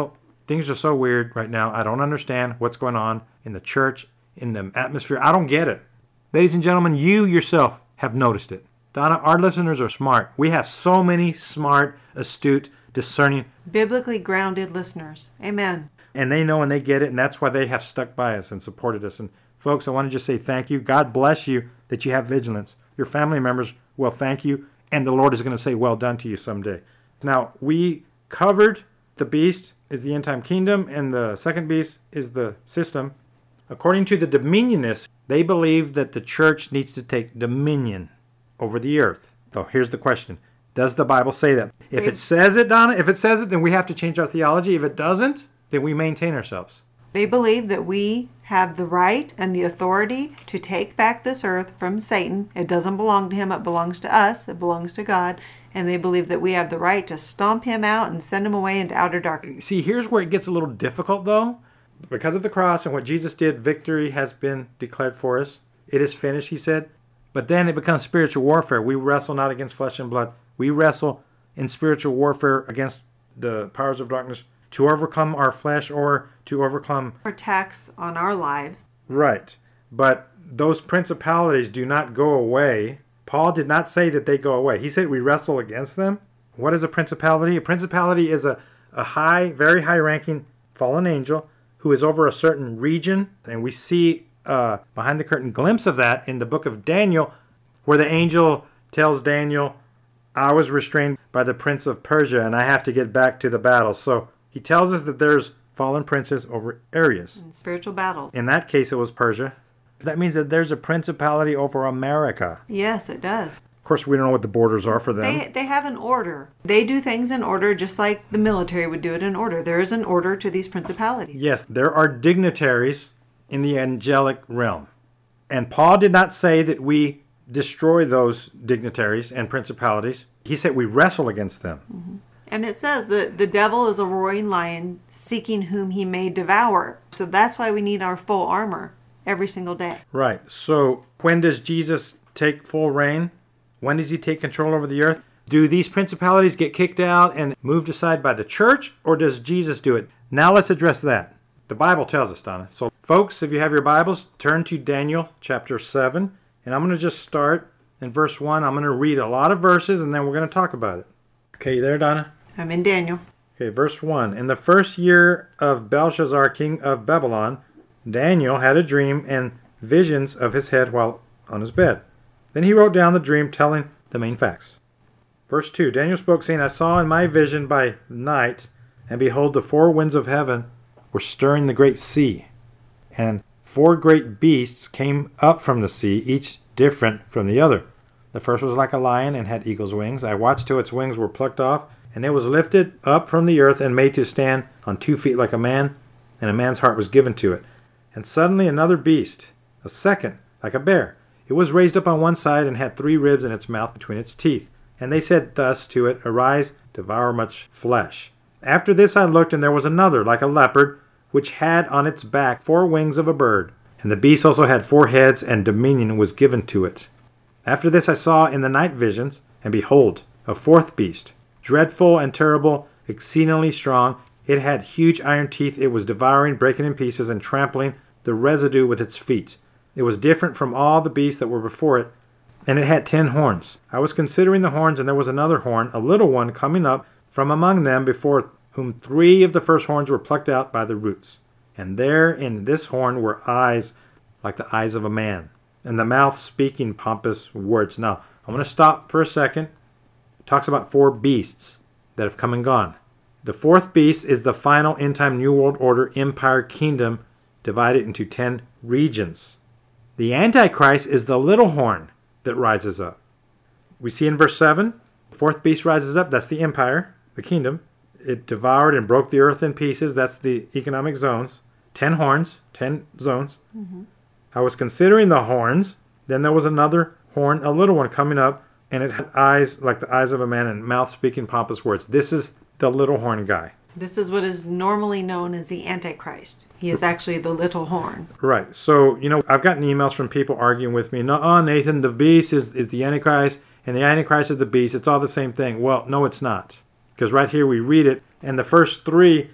things are so weird right now. I don't understand what's going on in the church, in the atmosphere. I don't get it. Ladies and gentlemen, you yourself have noticed it. Donna, our listeners are smart. We have so many smart, astute, discerning, biblically grounded listeners. Amen. And they know and they get it, and that's why they have stuck by us and supported us. And folks, I want to just say thank you. God bless you that you have vigilance. Your family members will thank you, and the Lord is going to say well done to you someday. Now, we covered the beast is the end-time kingdom, and the second beast is the system. According to the dominionists, they believe that the church needs to take dominion over the earth. So here's the question. Does the Bible say that? If it says it, Donna, if it says it, then we have to change our theology. If it doesn't, then we maintain ourselves. They believe that we have the right and the authority to take back this earth from Satan. It doesn't belong to him. It belongs to us. It belongs to God. And they believe that we have the right to stomp him out and send him away into outer darkness. See, here's where it gets a little difficult, though. Because of the cross and what Jesus did, victory has been declared for us. It is finished, he said. But then it becomes spiritual warfare. We wrestle not against flesh and blood. We wrestle in spiritual warfare against the powers of darkness to overcome our flesh or to overcome attacks on our lives. Right. But those principalities do not go away. Paul did not say that they go away. He said we wrestle against them. What is a principality? A principality is a, a high, very high-ranking fallen angel who is over a certain region. And we see uh, behind the curtain glimpse of that in the book of Daniel, where the angel tells Daniel, I was restrained by the prince of Persia, and I have to get back to the battle. So he tells us that there's fallen princes over areas. In spiritual battles. In that case, it was Persia. That means that there's a principality over America. Yes, it does. Of course, we don't know what the borders are for them. They, they have an order. They do things in order just like the military would do it in order. There is an order to these principalities. Yes, there are dignitaries in the angelic realm. And Paul did not say that we destroy those dignitaries and principalities. He said we wrestle against them. Mm-hmm. And it says that the devil is a roaring lion seeking whom he may devour. So that's why we need our full armor every single day. Right. So when does Jesus take full reign? When does he take control over the earth? Do these principalities get kicked out and moved aside by the church, or does Jesus do it? Now let's address that. The Bible tells us, Donna. So folks, if you have your Bibles, turn to Daniel chapter seven. And I'm going to just start in verse one. I'm going to read a lot of verses, and then we're going to talk about it. Okay, you there, Donna? I'm in Daniel. Okay, verse one. In the first year of Belshazzar, king of Babylon, Daniel had a dream and visions of his head while on his bed. Then he wrote down the dream, telling the main facts. Verse two. Daniel spoke, saying, I saw in my vision by night, and behold, the four winds of heaven were stirring the great sea, and four great beasts came up from the sea, each different from the other. The first was like a lion and had eagle's wings. I watched till its wings were plucked off, and it was lifted up from the earth and made to stand on two feet like a man, and a man's heart was given to it. And suddenly another beast, a second, like a bear. It was raised up on one side and had three ribs in its mouth between its teeth. And they said thus to it, Arise, devour much flesh. After this I looked, and there was another, like a leopard, which had on its back four wings of a bird. And the beast also had four heads, and dominion was given to it. After this I saw in the night visions, and behold, a fourth beast, dreadful and terrible, exceedingly strong. It had huge iron teeth. It was devouring, breaking in pieces, and trampling the residue with its feet. It was different from all the beasts that were before it, and it had ten horns. I was considering the horns, and there was another horn, a little one, coming up from among them, before whom three of the first horns were plucked out by the roots. And there in this horn were eyes like the eyes of a man, and the mouth speaking pompous words. Now, I'm going to stop for a second. It talks about four beasts that have come and gone. The fourth beast is the final end-time New World Order empire kingdom divided into ten regions. The Antichrist is the little horn that rises up. We see in verse seven, the fourth beast rises up. That's the empire, the kingdom. It devoured and broke the earth in pieces. That's the economic zones. Ten horns, ten zones. Mm-hmm. I was considering the horns. Then there was another horn, a little one coming up, and it had eyes like the eyes of a man and mouth speaking pompous words. This is the little horn guy. This is what is normally known as the Antichrist. He is actually the little horn. Right. So, you know, I've gotten emails from people arguing with me, no, Nathan, the beast is, is the Antichrist, and the Antichrist is the beast. It's all the same thing. Well, no, it's not. Because right here we read it, and the first three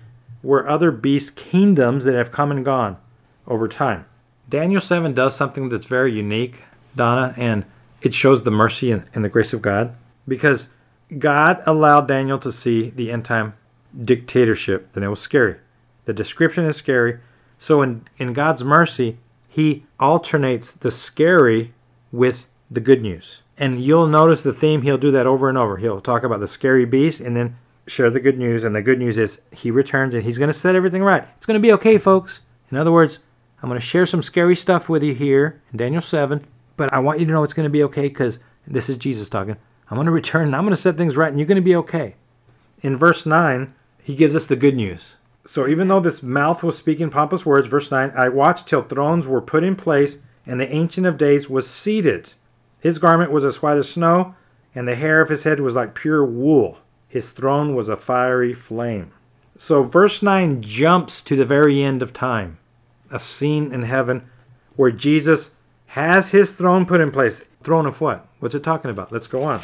were other beast kingdoms that have come and gone over time. Daniel seven does something that's very unique, Donna, and it shows the mercy and, and the grace of God, because God allowed Daniel to see the end time dictatorship, and it was scary. The description is scary. So in, in God's mercy, he alternates the scary with the good news. And you'll notice the theme, he'll do that over and over. He'll talk about the scary beast and then share the good news. And the good news is he returns and he's going to set everything right. It's going to be okay, folks. In other words, I'm going to share some scary stuff with you here in Daniel seven, but I want you to know it's going to be okay because this is Jesus talking. I'm going to return and I'm going to set things right and you're going to be okay. In verse nine, he gives us the good news. So even though this mouth was speaking pompous words, verse nine, I watched till thrones were put in place and the Ancient of Days was seated. His garment was as white as snow, and the hair of his head was like pure wool. His throne was a fiery flame. So verse nine jumps to the very end of time, a scene in heaven where Jesus has his throne put in place. Throne of what? What's it talking about? Let's go on.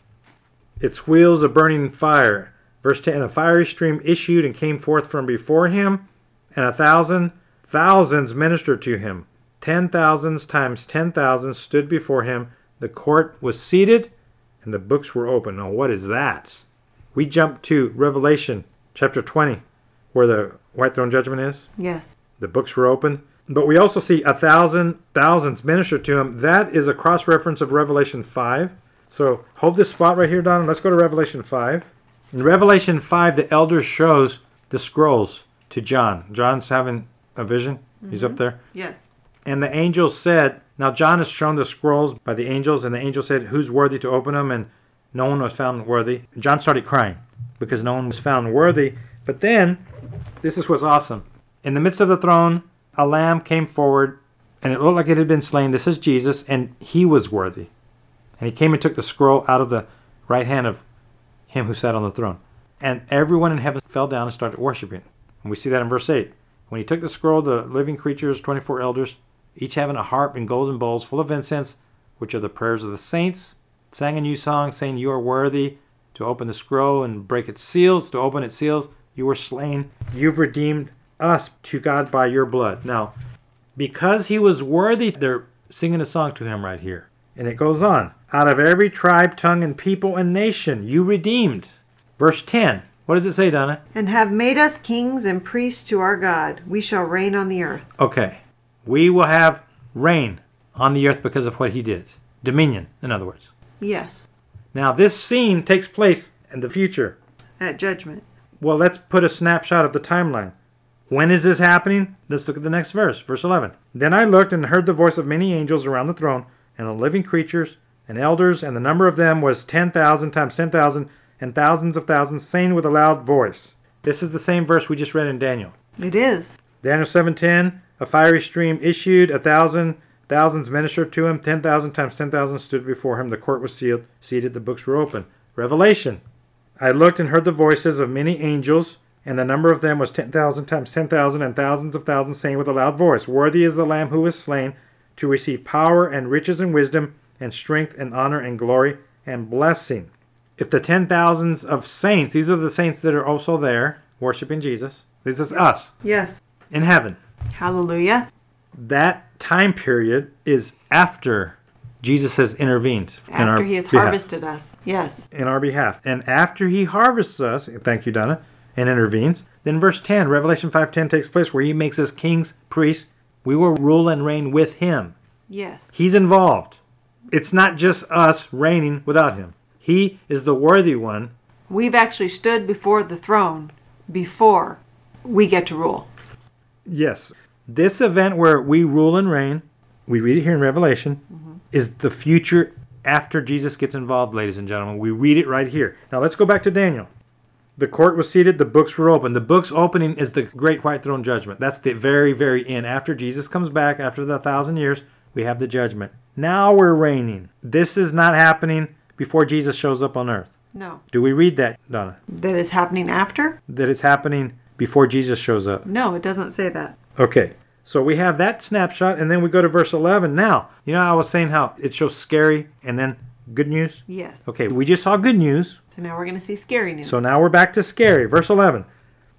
Its wheels of burning fire. Verse ten, a fiery stream issued and came forth from before him, and a thousand thousands ministered to him. Ten thousands times ten thousands stood before him. The court was seated, and the books were open. Now, what is that? We jump to Revelation chapter twenty, where the white throne judgment is. Yes. The books were open. But we also see a thousand thousands ministered to him. That is a cross-reference of Revelation five. So hold this spot right here, Don. Let's go to Revelation five. In Revelation five, the elder shows the scrolls to John. John's having a vision. Mm-hmm. He's up there. Yes. And the angel said, now John is shown the scrolls by the angels, and the angel said, who's worthy to open them? And no one was found worthy. John started crying because no one was found worthy. But then, this is what's awesome. In the midst of the throne, a lamb came forward, and it looked like it had been slain. This is Jesus, and he was worthy. And he came and took the scroll out of the right hand of him who sat on the throne. And everyone in heaven fell down and started worshiping. And we see that in verse eight. When he took the scroll, the living creatures, twenty-four elders, each having a harp and golden bowls full of incense, which are the prayers of the saints, sang a new song, saying, you are worthy to open the scroll and break its seals, to open its seals. You were slain. You've redeemed us to God by your blood. Now, because he was worthy, they're singing a song to him right here. And it goes on. Out of every tribe, tongue, and people and nation, you redeemed. Verse ten. What does it say, Donna? And have made us kings and priests to our God. We shall reign on the earth. Okay. We will have reign on the earth because of what he did. Dominion, in other words. Yes. Now, this scene takes place in the future. At judgment. Well, let's put a snapshot of the timeline. When is this happening? Let's look at the next verse, verse eleven. Then I looked and heard the voice of many angels around the throne, and the living creatures and elders, and the number of them was ten thousand times ten thousand, and thousands of thousands, saying with a loud voice. This is the same verse we just read in Daniel. It is. Daniel seven ten, a fiery stream issued, a thousand thousands ministered to him, ten thousand times ten thousand stood before him, the court was sealed, seated, the books were open. Revelation. I looked and heard the voices of many angels, and the number of them was ten thousand times ten thousand, and thousands of thousands, saying with a loud voice, worthy is the Lamb who was slain to receive power and riches and wisdom and strength and honor and glory and blessing. If the ten thousands of saints, these are the saints that are also there worshiping Jesus. This is us. Yes. In heaven. Hallelujah. That time period is after Jesus has intervened. After in our he has behalf, harvested us. Yes. in our behalf. And after he harvests us, thank you, Donna, and intervenes, then verse ten, Revelation five ten takes place where he makes us kings, priests. We will rule and reign with him. Yes. He's involved. It's not just us reigning without him. He is the worthy one. We've actually stood before the throne before we get to rule. Yes. This event where we rule and reign, we read it here in Revelation, mm-hmm. is the future after Jesus gets involved, ladies and gentlemen. We read it right here. Now let's go back to Daniel. The court was seated, the books were open. The books opening is the great white throne judgment. That's the very, very end. After Jesus comes back, after the thousand years, we have the judgment. Now we're reigning. This is not happening before Jesus shows up on earth. No. Do we read that, Donna? That is happening after? That it's happening before Jesus shows up. No, it doesn't say that. Okay. So we have that snapshot, and then we go to verse eleven. Now, you know I was saying how it shows scary and then good news? Yes. Okay, we just saw good news. So now we're going to see scary news. So now we're back to scary. Verse eleven.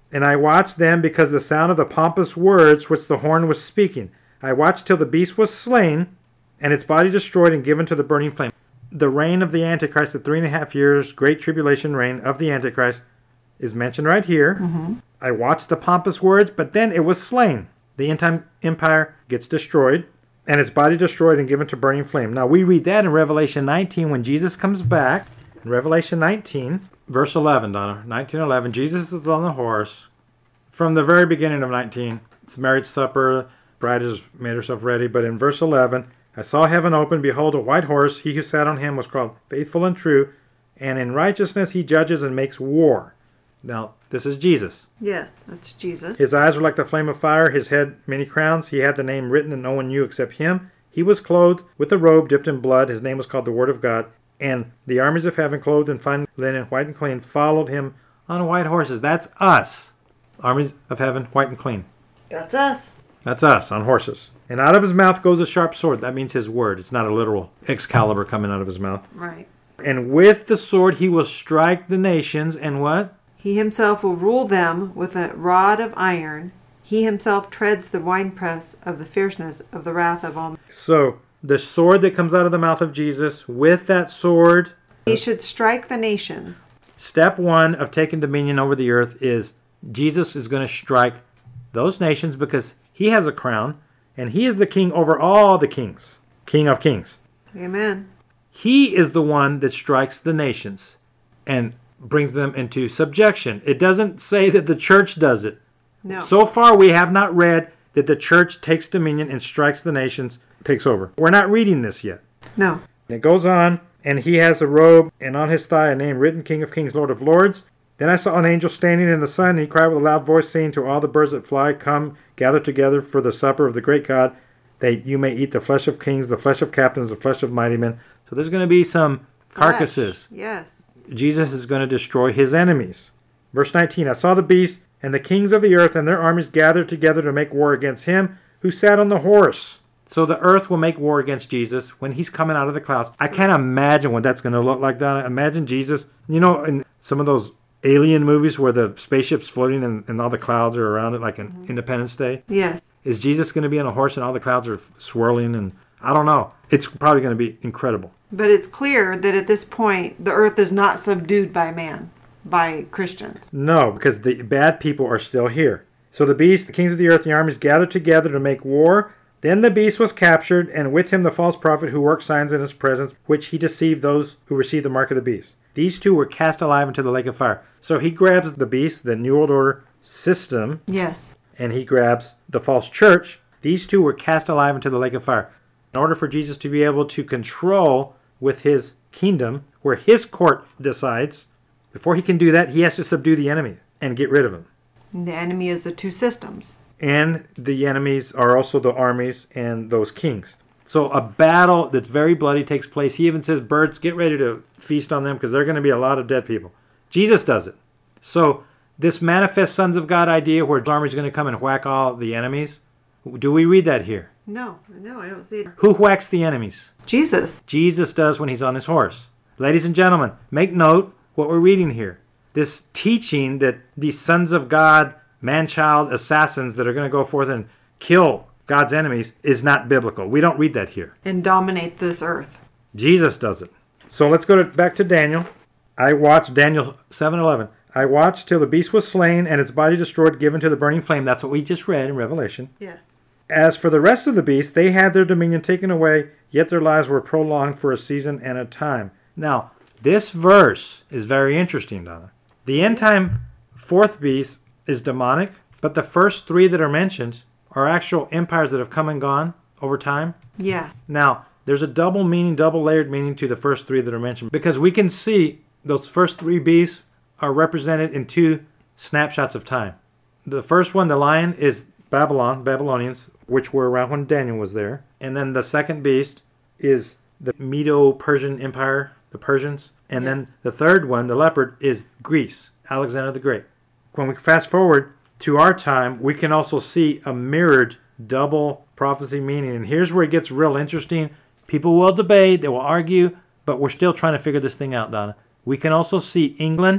And I watched them because the sound of the pompous words which the horn was speaking. I watched till the beast was slain, and its body destroyed and given to the burning flame. The reign of the Antichrist, the three and a half years, great tribulation reign of the Antichrist, is mentioned right here. Mm-hmm. I watched the pompous words, but then it was slain. The end time empire gets destroyed, and its body destroyed and given to burning flame. Now we read that in Revelation nineteen when Jesus comes back. In Revelation nineteen, verse eleven, Donna, nineteen eleven, Jesus is on the horse. From the very beginning of nineteen, it's marriage supper, bride has made herself ready. But in verse eleven, I saw heaven open, behold, a white horse. He who sat on him was called Faithful and True, and in righteousness he judges and makes war. Now, this is Jesus. Yes, that's Jesus. His eyes were like the flame of fire, his head many crowns. He had the name written that no one knew except him. He was clothed with a robe dipped in blood. His name was called the Word of God. And the armies of heaven, clothed in fine linen, white and clean, followed him on white horses. That's us. Armies of heaven, white and clean. That's us. That's us on horses. And out of his mouth goes a sharp sword. That means his word. It's not a literal Excalibur coming out of his mouth. Right. And with the sword he will strike the nations, and what? He himself will rule them with a rod of iron. He himself treads the winepress of the fierceness of the wrath of Almighty. So, the sword that comes out of the mouth of Jesus, with that sword, he should strike the nations. Step one of taking dominion over the earth is Jesus is going to strike those nations because he has a crown, and he is the king over all the kings. King of kings. Amen. He is the one that strikes the nations and brings them into subjection. It doesn't say that the church does it. No. So far, we have not read that the church takes dominion and strikes the nations, takes over. We're not reading this yet. No. It goes on, and he has a robe, and on his thigh a name written, King of Kings, Lord of Lords. Then I saw an angel standing in the sun, and he cried with a loud voice, saying to all the birds that fly, Come, gather together for the supper of the great God, that you may eat the flesh of kings, the flesh of captains, the flesh of mighty men. So there's going to be some carcasses. Flesh. Yes. Jesus is going to destroy his enemies. Verse nineteen, I saw the beast and the kings of the earth and their armies gathered together to make war against him who sat on the horse. So the earth will make war against Jesus when he's coming out of the clouds. I can't imagine what that's going to look like, Donna. Imagine Jesus, you know, in some of those alien movies where the spaceship's floating and, and all the clouds are around it, like in mm-hmm. Independence Day. Yes. Is Jesus going to be on a horse and all the clouds are swirling? And I don't know. It's probably going to be incredible. But it's clear that at this point, the earth is not subdued by man, by Christians. No, because the bad people are still here. So the beast, the kings of the earth, the armies gathered together to make war. Then the beast was captured, and with him the false prophet who worked signs in his presence, which he deceived those who received the mark of the beast. These two were cast alive into the lake of fire. So he grabs the beast, the New World Order system. Yes. And he grabs the false church. These two were cast alive into the lake of fire. In order for Jesus to be able to control with his kingdom, where his court decides, before he can do that, he has to subdue the enemy and get rid of him. And the enemy is the two systems. And the enemies are also the armies and those kings. So a battle that's very bloody takes place. He even says, birds, get ready to feast on them because there are going to be a lot of dead people. Jesus does it. So this manifest sons of God idea where the army is going to come and whack all the enemies, do we read that here? No, no, I don't see it. Who whacks the enemies? Jesus. Jesus does when he's on his horse. Ladies and gentlemen, make note what we're reading here. This teaching that these sons of God, man-child assassins that are going to go forth and kill God's enemies is not biblical. We don't read that here. And dominate this earth. Jesus does it. So let's go to, back to Daniel. I watched Daniel seven eleven. I watched till the beast was slain and its body destroyed, given to the burning flame. That's what we just read in Revelation. Yes. As for the rest of the beasts, they had their dominion taken away, yet their lives were prolonged for a season and a time. Now, this verse is very interesting, Donna. The end time fourth beast is demonic, but the first three that are mentioned are actual empires that have come and gone over time. Yeah. Now, there's a double meaning, double layered meaning to the first three that are mentioned, because we can see those first three beasts are represented in two snapshots of time. The first one, the lion, is Babylon, Babylonians, which were around when Daniel was there. And then the second beast is the Medo-Persian Empire, the Persians. And yes. Then the third one, the leopard, is Greece, Alexander the Great. When we fast forward to our time, we can also see a mirrored double prophecy meaning. And here's where it gets real interesting. People will debate, they will argue, but we're still trying to figure this thing out, Donna. We can also see England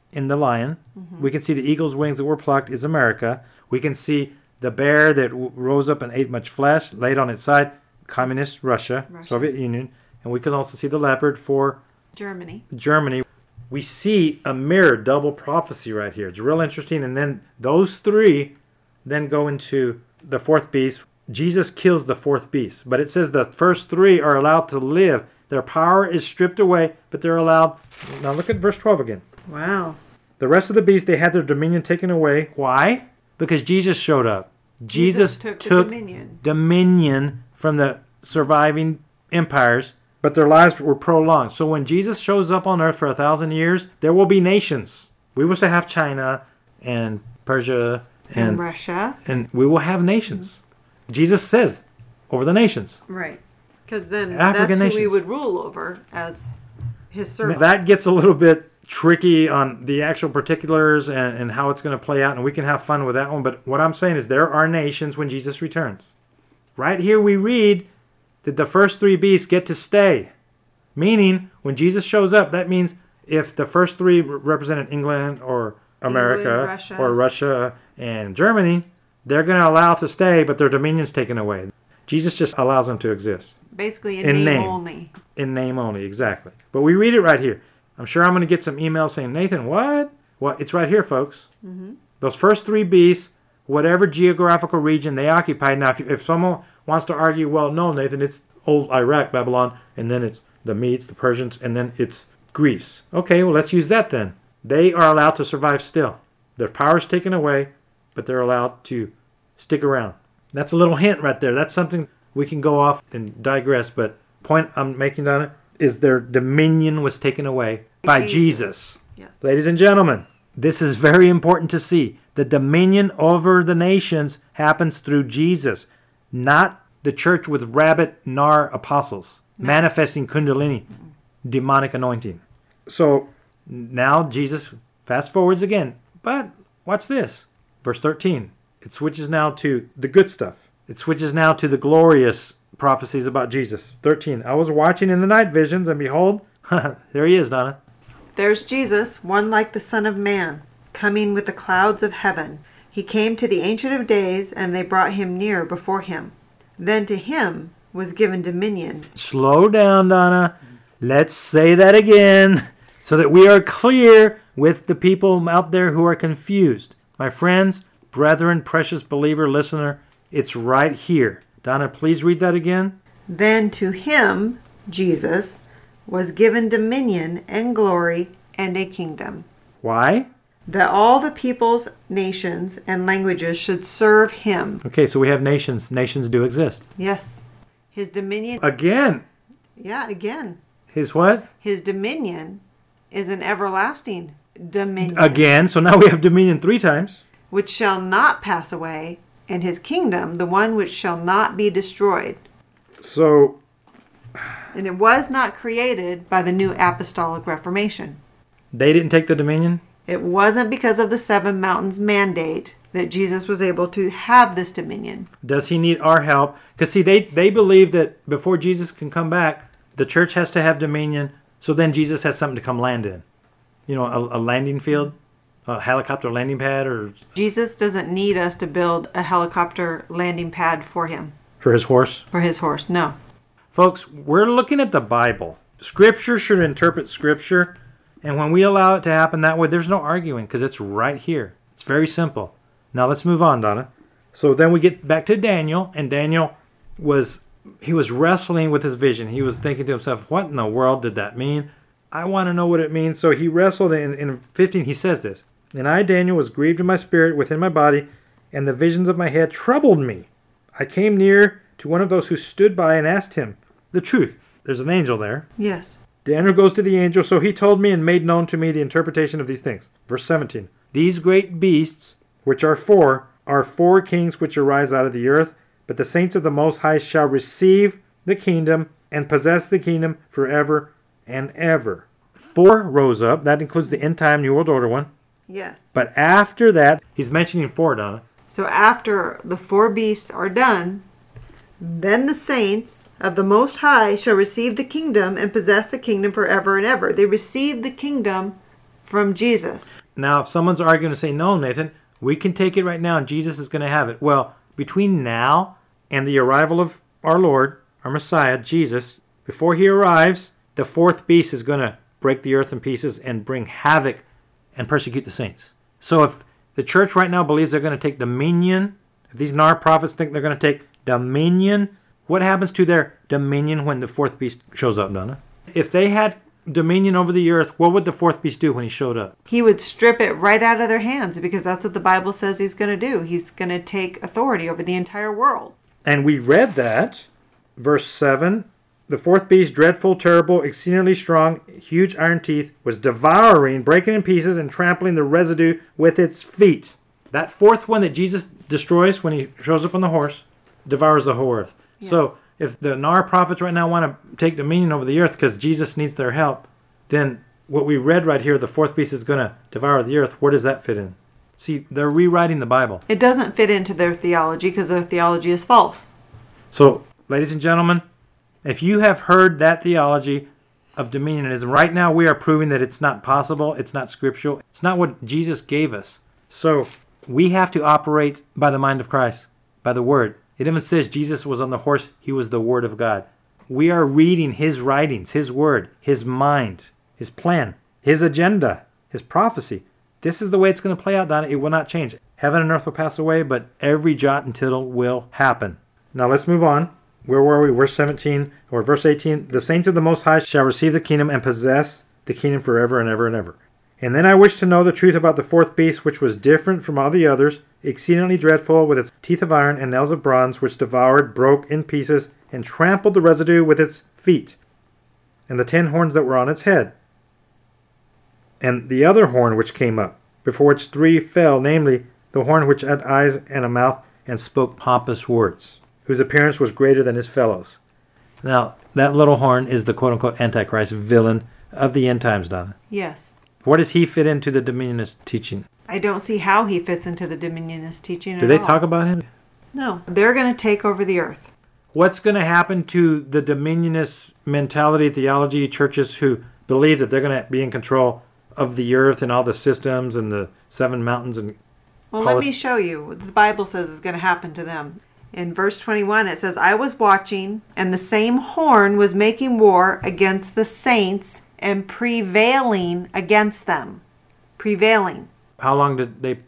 in the lion. Mm-hmm. We can see the eagle's wings that were plucked is America. We can see the bear that w- rose up and ate much flesh, laid on its side, communist Russia, Russia, Soviet Union. And we can also see the leopard for Germany. Germany. We see a mirror double prophecy right here. It's real interesting. And then those three then go into the fourth beast. Jesus kills the fourth beast. But it says the first three are allowed to live. Their power is stripped away, but they're allowed. Now look at verse twelve again. Wow. The rest of the beasts, they had their dominion taken away. Why? Because Jesus showed up. Jesus, Jesus took, took dominion. dominion from the surviving empires, but their lives were prolonged. So when Jesus shows up on earth for a thousand years, there will be nations. We will still have China and Persia and, and Russia. And we will have nations. Mm-hmm. Jesus says, over the nations. Right. Because then African that's who nations. we would rule over as his servant. That gets a little bit tricky on the actual particulars and, and how it's going to play out, and we can have fun with that one. But what I'm saying is there are nations when Jesus returns. Right here we read that the first three beasts get to stay. Meaning, when Jesus shows up, that means if the first three represented England or America England, Russia. or Russia and Germany, they're going to allow to stay, but their dominion's taken away. Jesus just allows them to exist. Basically in, in name, name only. In name only, exactly. But we read it right here. I'm sure I'm going to get some emails saying, Nathan, what? Well, it's right here, folks. Mm-hmm. Those first three beasts, whatever geographical region they occupied. Now, if, if someone wants to argue, well, no, Nathan, it's old Iraq, Babylon, and then it's the Medes, the Persians, and then it's Greece. Okay, well, let's use that then. They are allowed to survive still. Their power's taken away, but they're allowed to stick around. That's a little hint right there. That's something we can go off and digress, but point I'm making on it is their dominion was taken away by Jesus. Jesus. Yes. Ladies and gentlemen, this is very important to see. The dominion over the nations happens through Jesus, not the church with rabbit nar apostles no. manifesting kundalini, mm-hmm. demonic anointing. So now Jesus fast forwards again. But watch this. Verse thirteen. It switches now to the good stuff. It switches now to the glorious prophecies about Jesus. thirteen. I was watching in the night visions, and behold, there he is, Donna. There's Jesus, one like the Son of Man, coming with the clouds of heaven. He came to the Ancient of Days, and they brought him near before him. Then to him was given dominion. Slow down, Donna. Let's say that again, so that we are clear with the people out there who are confused. My friends, brethren, precious believer, listener, it's right here. Donna, please read that again. Then to him, Jesus, was given dominion and glory and a kingdom. Why? That all the peoples, nations, and languages should serve him. Okay, so we have nations. Nations do exist. Yes. His dominion... Again. Yeah, again. His what? His dominion is an everlasting dominion. Again, so now we have dominion three times. Which shall not pass away, and his kingdom, the one which shall not be destroyed. So... And it was not created by the New Apostolic Reformation. They didn't take the dominion? It wasn't because of the Seven Mountains mandate that Jesus was able to have this dominion. Does he need our help? Because see, they, they believe that before Jesus can come back, the church has to have dominion, so then Jesus has something to come land in. You know, a, a landing field, a helicopter landing pad, or... Jesus doesn't need us to build a helicopter landing pad for him. For his horse? For his horse, no. Folks, we're looking at the Bible. Scripture should interpret Scripture, and when we allow it to happen that way, there's no arguing, because it's right here. It's very simple. Now let's move on, Donna. So then we get back to Daniel, and Daniel was, he was wrestling with his vision. He was thinking to himself, what in the world did that mean? I want to know what it means. So he wrestled, in, in fifteen he says this, And I, Daniel, was grieved in my spirit within my body, and the visions of my head troubled me. I came near to one of those who stood by and asked him the truth. There's an angel there. Yes. Daniel goes to the angel, so he told me and made known to me the interpretation of these things. Verse seventeen. These great beasts, which are four, are four kings which arise out of the earth, but the saints of the Most High shall receive the kingdom and possess the kingdom forever and ever. Four rose up. That includes the end time New World Order one. Yes. But after that, he's mentioning four, Donna. So after the four beasts are done, then the saints of the Most High shall receive the kingdom and possess the kingdom forever and ever. They receive the kingdom from Jesus. Now, if someone's arguing to say, no, Nathan, we can take it right now and Jesus is going to have it. Well, between now and the arrival of our Lord, our Messiah, Jesus, before he arrives, the fourth beast is going to break the earth in pieces and bring havoc and persecute the saints. So if the church right now believes they're going to take dominion, if these Nar prophets think they're going to take dominion, what happens to their dominion when the fourth beast shows up, Donna? If they had dominion over the earth, what would the fourth beast do when he showed up? He would strip it right out of their hands, because that's what the Bible says he's going to do. He's going to take authority over the entire world. And we read that, verse seven, the fourth beast, dreadful, terrible, exceedingly strong, huge iron teeth, was devouring, breaking in pieces, and trampling the residue with its feet. That fourth one that Jesus destroys when he shows up on the horse devours the whole earth. Yes. So if the Nar prophets right now want to take dominion over the earth because Jesus needs their help, then what we read right here, the fourth beast is going to devour the earth, where does that fit in? See, they're rewriting the Bible. It doesn't fit into their theology because their theology is false. So, ladies and gentlemen, if you have heard that theology of dominionism, right now we are proving that it's not possible, it's not scriptural, it's not what Jesus gave us. So, we have to operate by the mind of Christ, by the Word. It even says Jesus was on the horse, he was the Word of God. We are reading his writings, his Word, his mind, his plan, his agenda, his prophecy. This is the way it's going to play out, Donna. It will not change. Heaven and earth will pass away, but every jot and tittle will happen. Now let's move on. Where were we? Verse seventeen, or verse eighteen. The saints of the Most High shall receive the kingdom and possess the kingdom forever and ever and ever. And then I wish to know the truth about the fourth beast, which was different from all the others, exceedingly dreadful, with its teeth of iron and nails of bronze, which devoured, broke in pieces, and trampled the residue with its feet, and the ten horns that were on its head. And the other horn which came up, before which three fell, namely, the horn which had eyes and a mouth, and spoke pompous words, whose appearance was greater than his fellows. Now, that little horn is the quote-unquote Antichrist villain of the end times, Donna. Yes. Where does he fit into the dominionist teaching? I don't see how he fits into the dominionist teaching at all. Do they all. talk about him? No. They're going to take over the earth. What's going to happen to the dominionist mentality, theology, churches who believe that they're going to be in control of the earth and all the systems and the seven mountains? And Well, let me show you what the Bible says is going to happen to them. In verse twenty-one, it says, I was watching, and the same horn was making war against the saints and prevailing against them. Prevailing. How long did they... Did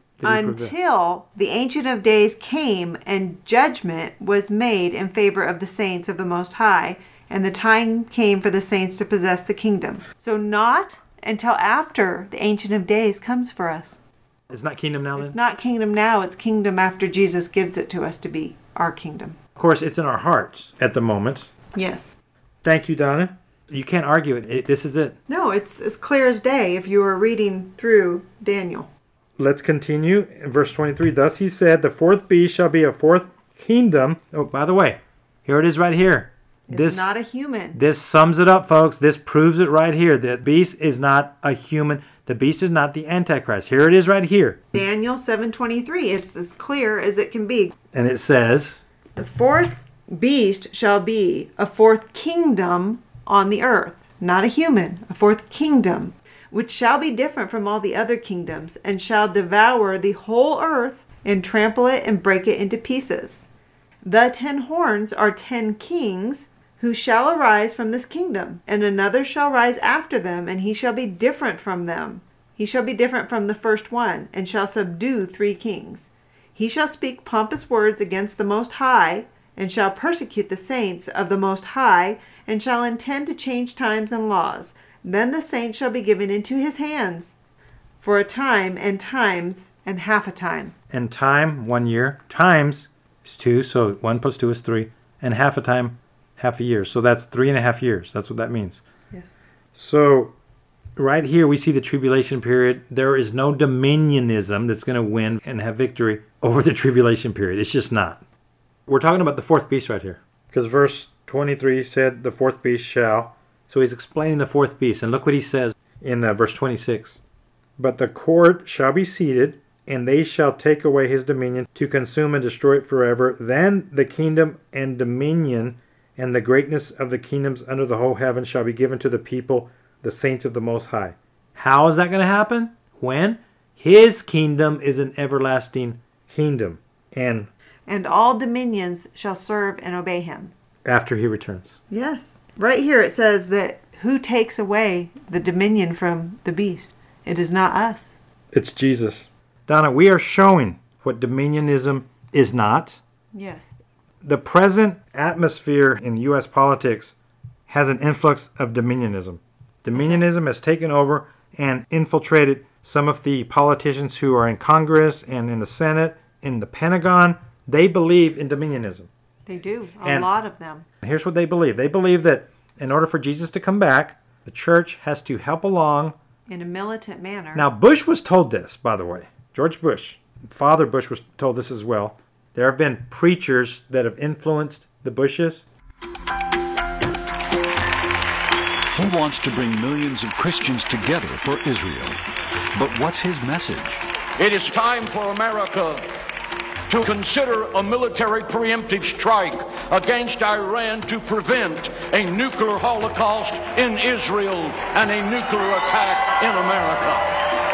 Until the Ancient of Days came and judgment was made in favor of the saints of the Most High, and the time came for the saints to possess the kingdom. So not until after the Ancient of Days comes for us. It's not kingdom now then? It's not kingdom now, it's kingdom after Jesus gives it to us to be our kingdom. Of course, it's in our hearts at the moment. Yes. Thank you, Donna. You can't argue it. it this is it. No, it's as clear as day if you were reading through Daniel. Let's continue. In verse twenty-three, thus he said, the fourth beast shall be a fourth kingdom. Oh, by the way, here it is right here. It's this, not a human. This sums it up, folks. This proves it right here. The beast is not a human. The beast is not the Antichrist. Here it is right here. Daniel seven twenty-three. It's as clear as it can be. And it says, the fourth beast shall be a fourth kingdom on the earth. Not a human. A fourth kingdom, which shall be different from all the other kingdoms, and shall devour the whole earth, and trample it, and break it into pieces. The ten horns are ten kings, who shall arise from this kingdom, and another shall rise after them, and he shall be different from them. He shall be different from the first one, and shall subdue three kings. He shall speak pompous words against the Most High, and shall persecute the saints of the Most High, and shall intend to change times and laws. Then the saints shall be given into his hands, for a time, and times, and half a time. And time, one year. Times is two, so one plus two is three. And half a time, half a year. So that's three and a half years. That's what that means. Yes. So right here we see the tribulation period. There is no dominionism that's going to win and have victory over the tribulation period. It's just not. We're talking about the fourth beast right here. Because verse twenty-three said the fourth beast shall. So he's explaining the fourth beast. And look what he says in uh, verse twenty-six. But the court shall be seated, and they shall take away his dominion to consume and destroy it forever. Then the kingdom and dominion and the greatness of the kingdoms under the whole heaven shall be given to the people, the saints of the Most High. How is that going to happen? When? His kingdom is an everlasting kingdom. And And all dominions shall serve and obey him. after he returns. Yes. Right here it says that who takes away the dominion from the beast? It is not us. It's Jesus. Donna, we are showing what dominionism is not. Yes. The present atmosphere in U S politics has an influx of dominionism. Dominionism has taken over and infiltrated some of the politicians who are in Congress and in the Senate, in the Pentagon. They believe in dominionism. They do. A And- lot of them. Here's what they believe. They believe that in order for Jesus to come back, the church has to help along. In a militant manner. Now, Bush was told this, by the way. George Bush, Father Bush was told this as well. There have been preachers that have influenced the Bushes. He wants to bring millions of Christians together for Israel. But what's his message? It is time for America to consider a military preemptive strike against Iran to prevent a nuclear holocaust in Israel and a nuclear attack in America.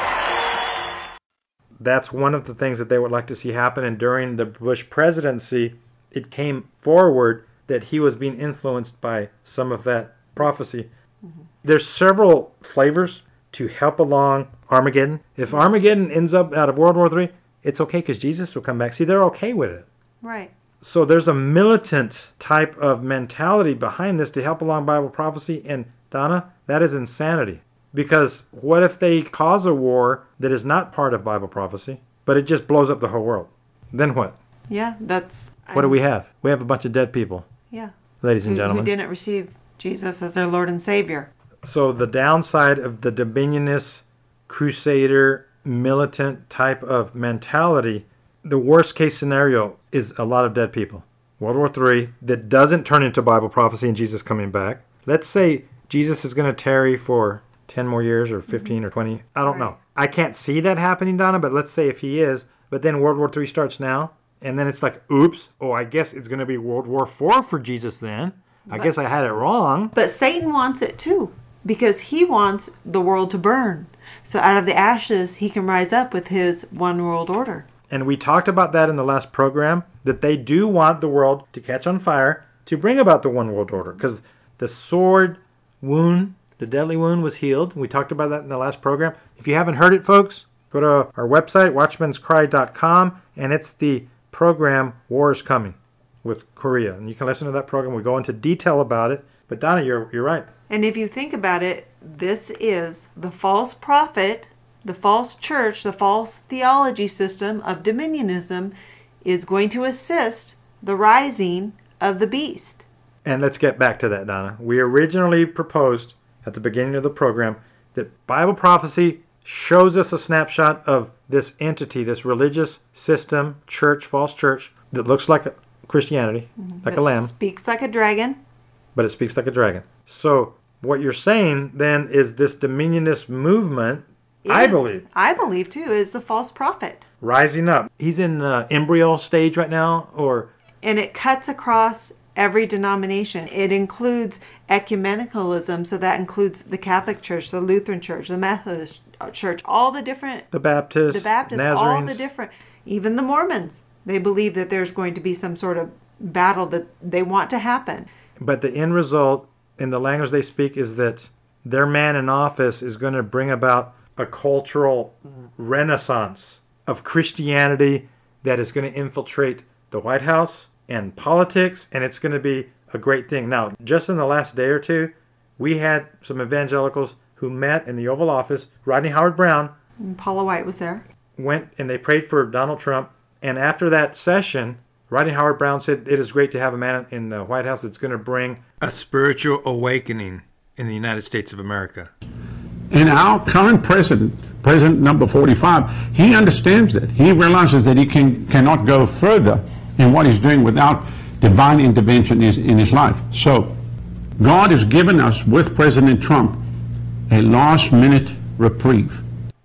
That's one of the things that they would like to see happen. And during the Bush presidency, it came forward that he was being influenced by some of that prophecy. Mm-hmm. There's several flavors to help along Armageddon. If Armageddon ends up out of World War Three, it's okay because Jesus will come back. See, they're okay with it. Right. So there's a militant type of mentality behind this to help along Bible prophecy. And Donna, that is insanity. Because what if they cause a war that is not part of Bible prophecy, but it just blows up the whole world? Then what? Yeah, that's... What do we have? We have a bunch of dead people. Yeah. Ladies and who, gentlemen. Who didn't receive Jesus as their Lord and Savior. So the downside of the dominionist, crusader, militant type of mentality, the worst case scenario is a lot of dead people. World War Three that doesn't turn into Bible prophecy and Jesus coming back. Let's say Jesus is going to tarry for ten more years or fifteen mm-hmm. or twenty. I don't right. know. I can't see that happening, Donna, but let's say if he is. But then World War Three starts now. And then it's like, oops. Oh, I guess it's going to be World War Four for Jesus then. I but, guess I had it wrong. But Satan wants it too. Because he wants the world to burn. So out of the ashes, he can rise up with his one world order. And we talked about that in the last program, that they do want the world to catch on fire to bring about the one world order. Because the sword wound, the deadly wound was healed. We talked about that in the last program. If you haven't heard it, folks, go to our website, watchmens cry dot com, and it's the program War is Coming with Korea. And you can listen to that program. We go into detail about it. But Donna, you're you're right. And if you think about it, this is the false prophet, the false church, the false theology system of dominionism is going to assist the rising of the beast. And let's get back to that, Donna. We originally proposed at the beginning of the program that Bible prophecy shows us a snapshot of this entity, this religious system, church, false church, that looks like Christianity, mm-hmm. like but a lamb. Speaks like a dragon. But it speaks like a dragon. So what you're saying then is this dominionist movement, is, I believe. I believe too, is the false prophet. Rising up. He's in the embryo stage right now, or... And it cuts across every denomination. It includes ecumenicalism, so that includes the Catholic Church, the Lutheran Church, the Methodist Church, all the different... The Baptists, The Baptists, Nazarenes. all the different... Even the Mormons. They believe that there's going to be some sort of battle that they want to happen. But the end result, in the language they speak, is that their man in office is going to bring about a cultural renaissance of Christianity that is going to infiltrate the White House and politics, and it's going to be a great thing. Now, just in the last day or two, we had some evangelicals who met in the Oval Office. Rodney Howard-Browne. And Paula White was there. Went and they prayed for Donald Trump. And after that session, Rodney Howard-Browne said it is great to have a man in the White House that's going to bring a spiritual awakening in the United States of America. And our current president, President number forty-five, he understands that. He realizes that he can cannot go further in what he's doing without divine intervention in, in his life. So God has given us, with President Trump, a last-minute reprieve.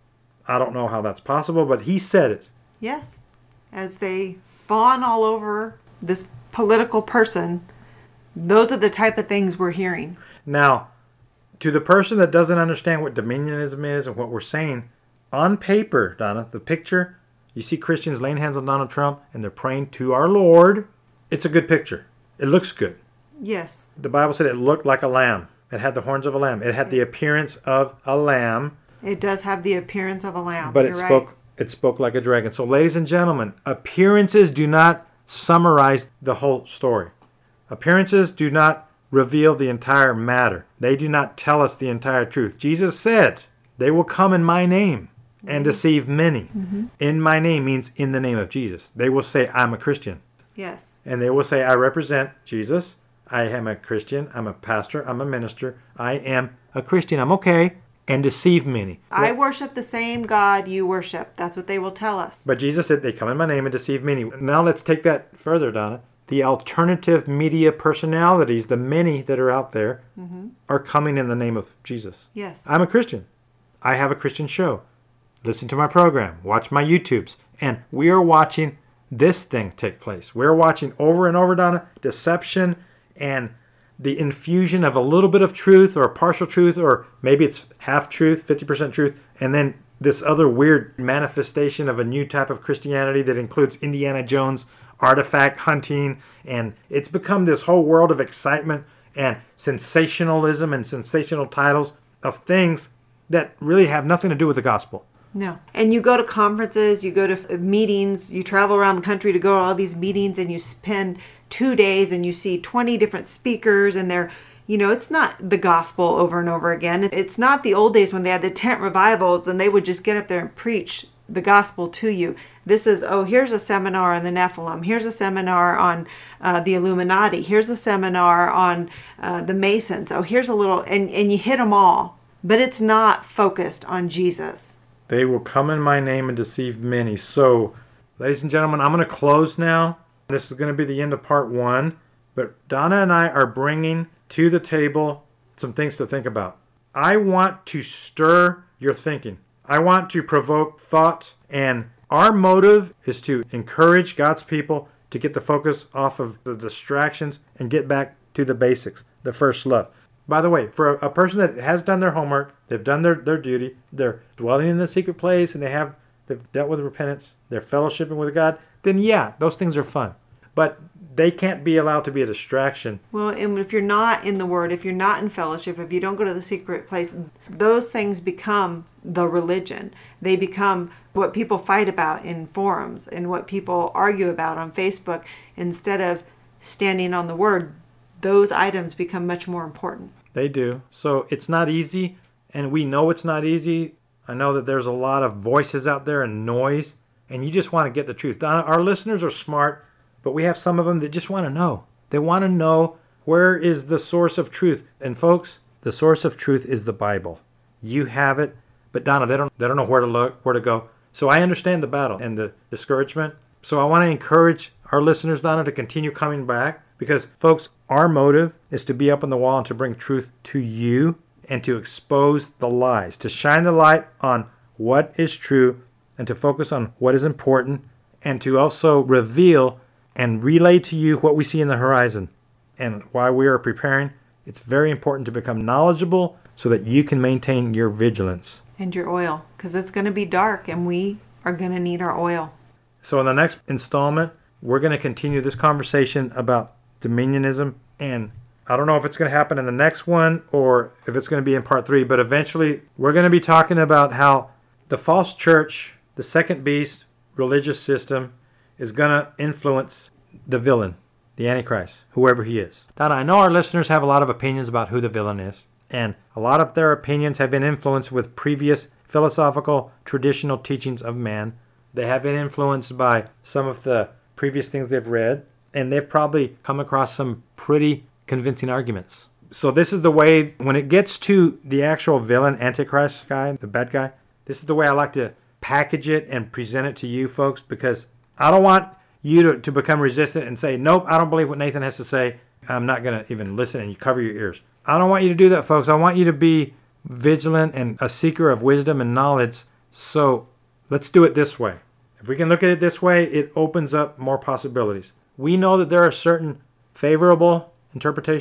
I don't know how that's possible, but he said it. Yes. As they fawn all over this political person, those are the type of things we're hearing. Now, to the person that doesn't understand what dominionism is and what we're saying, on paper, Donna, the picture, you see Christians laying hands on Donald Trump and they're praying to our Lord. It's a good picture. It looks good. Yes. The Bible said it looked like a lamb. It had the horns of a lamb. It had the appearance of a lamb. It does have the appearance of a lamb. But it You're spoke right. it spoke like a dragon. So ladies and gentlemen, appearances do not summarize the whole story. Appearances do not reveal the entire matter. They do not tell us the entire truth. Jesus said, they will come in my name and deceive many. Mm-hmm. In my name means in the name of Jesus. They will say, I'm a Christian. Yes. And they will say, I represent Jesus. I am a Christian. I'm a pastor. I'm a minister. I am a Christian. I'm okay. And deceive many. I worship the same God you worship. That's what they will tell us. But Jesus said, they come in my name and deceive many. Now let's take that further, Donna. The alternative media personalities, the many that are out there, mm-hmm. are coming in the name of Jesus. Yes. I'm a Christian. I have a Christian show. Listen to my program. Watch my YouTubes. And we are watching this thing take place. We're watching over and over, Donna, deception and the infusion of a little bit of truth or partial truth, or maybe it's half truth, fifty percent truth, and then this other weird manifestation of a new type of Christianity that includes Indiana Jones artifact hunting, and it's become this whole world of excitement and sensationalism and sensational titles of things that really have nothing to do with the gospel. No. And you go to conferences, you go to meetings, you travel around the country to go to all these meetings, and you spend two days and you see twenty different speakers, and they're, you know, it's not the gospel over and over again. It's not the old days when they had the tent revivals and they would just get up there and preach the gospel to you. This is, oh, here's a seminar on the Nephilim. Here's a seminar on uh, the Illuminati. Here's a seminar on uh, the Masons. Oh, here's a little, and, and you hit them all. But it's not focused on Jesus. They will come in my name and deceive many. So, ladies and gentlemen, I'm going to close now. This is going to be the end of part one. But Donna and I are bringing to the table some things to think about. I want to stir your thinking. I want to provoke thought. And our motive is to encourage God's people to get the focus off of the distractions and get back to the basics, the first love. By the way, for a, a person that has done their homework, they've done their, their duty, they're dwelling in the secret place, and they have they've dealt with repentance, they're fellowshipping with God, then yeah, those things are fun. But they can't be allowed to be a distraction. Well, and if you're not in the Word, if you're not in fellowship, if you don't go to the secret place, those things become the religion. They become what people fight about in forums and what people argue about on Facebook. Instead of standing on the Word, those items become much more important. They do. So it's not easy, and we know it's not easy. I know that there's a lot of voices out there and noise, and you just want to get the truth. Our listeners are smart, but we have some of them that just want to know. They want to know, where is the source of truth? And folks, the source of truth is the Bible. You have it, but Donna, they don't they don't know where to look, where to go. So I understand the battle and the discouragement. So I want to encourage our listeners, Donna, to continue coming back, because folks, our motive is to be up on the wall and to bring truth to you and to expose the lies, to shine the light on what is true and to focus on what is important, and to also reveal and relay to you what we see in the horizon. And while we are preparing, it's very important to become knowledgeable so that you can maintain your vigilance. And your oil, because it's going to be dark and we are going to need our oil. So in the next installment, we're going to continue this conversation about dominionism, and I don't know if it's going to happen in the next one or if it's going to be in part three, but eventually we're going to be talking about how the false church, the second beast religious system, is going to influence the villain, the Antichrist, whoever he is. Donna, I know our listeners have a lot of opinions about who the villain is, and a lot of their opinions have been influenced with previous philosophical, traditional teachings of man. They have been influenced by some of the previous things they've read, and they've probably come across some pretty convincing arguments. So this is the way, when it gets to the actual villain, Antichrist guy, the bad guy, this is the way I like to package it and present it to you folks, because I don't want you to, to become resistant and say, nope, I don't believe what Nathan has to say. I'm not going to even listen, and you cover your ears. I don't want you to do that, folks. I want you to be vigilant and a seeker of wisdom and knowledge. So let's do it this way. If we can look at it this way, it opens up more possibilities. We know that there are certain favorable interpretations,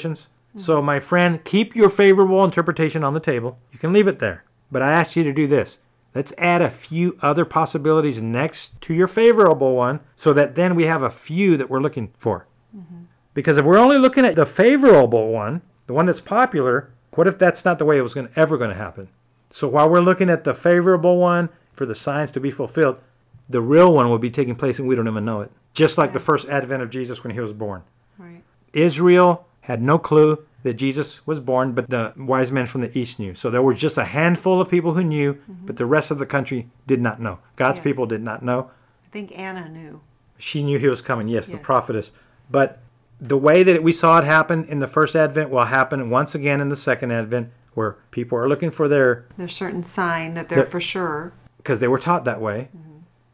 So, my friend, keep your favorable interpretation on the table. You can leave it there. But I ask you to do this. Let's add a few other possibilities next to your favorable one so that then we have a few that we're looking for. Mm-hmm. Because if we're only looking at the favorable one, the one that's popular, what if that's not the way it was gonna, ever going to happen? So while we're looking at the favorable one for the signs to be fulfilled, the real one will be taking place and we don't even know it. Just like right. the first advent of Jesus when he was born. Right. Israel had no clue that Jesus was born, but the wise men from the east knew. So there were just a handful of people who knew, mm-hmm. but the rest of the country did not know. God's yes. people did not know. I think Anna knew. She knew he was coming, yes, yes, the prophetess. But the way that we saw it happen in the first advent will happen once again in the second advent, where people are looking for their... Their certain sign that they're their, for sure. Because they were taught that way. Mm-hmm.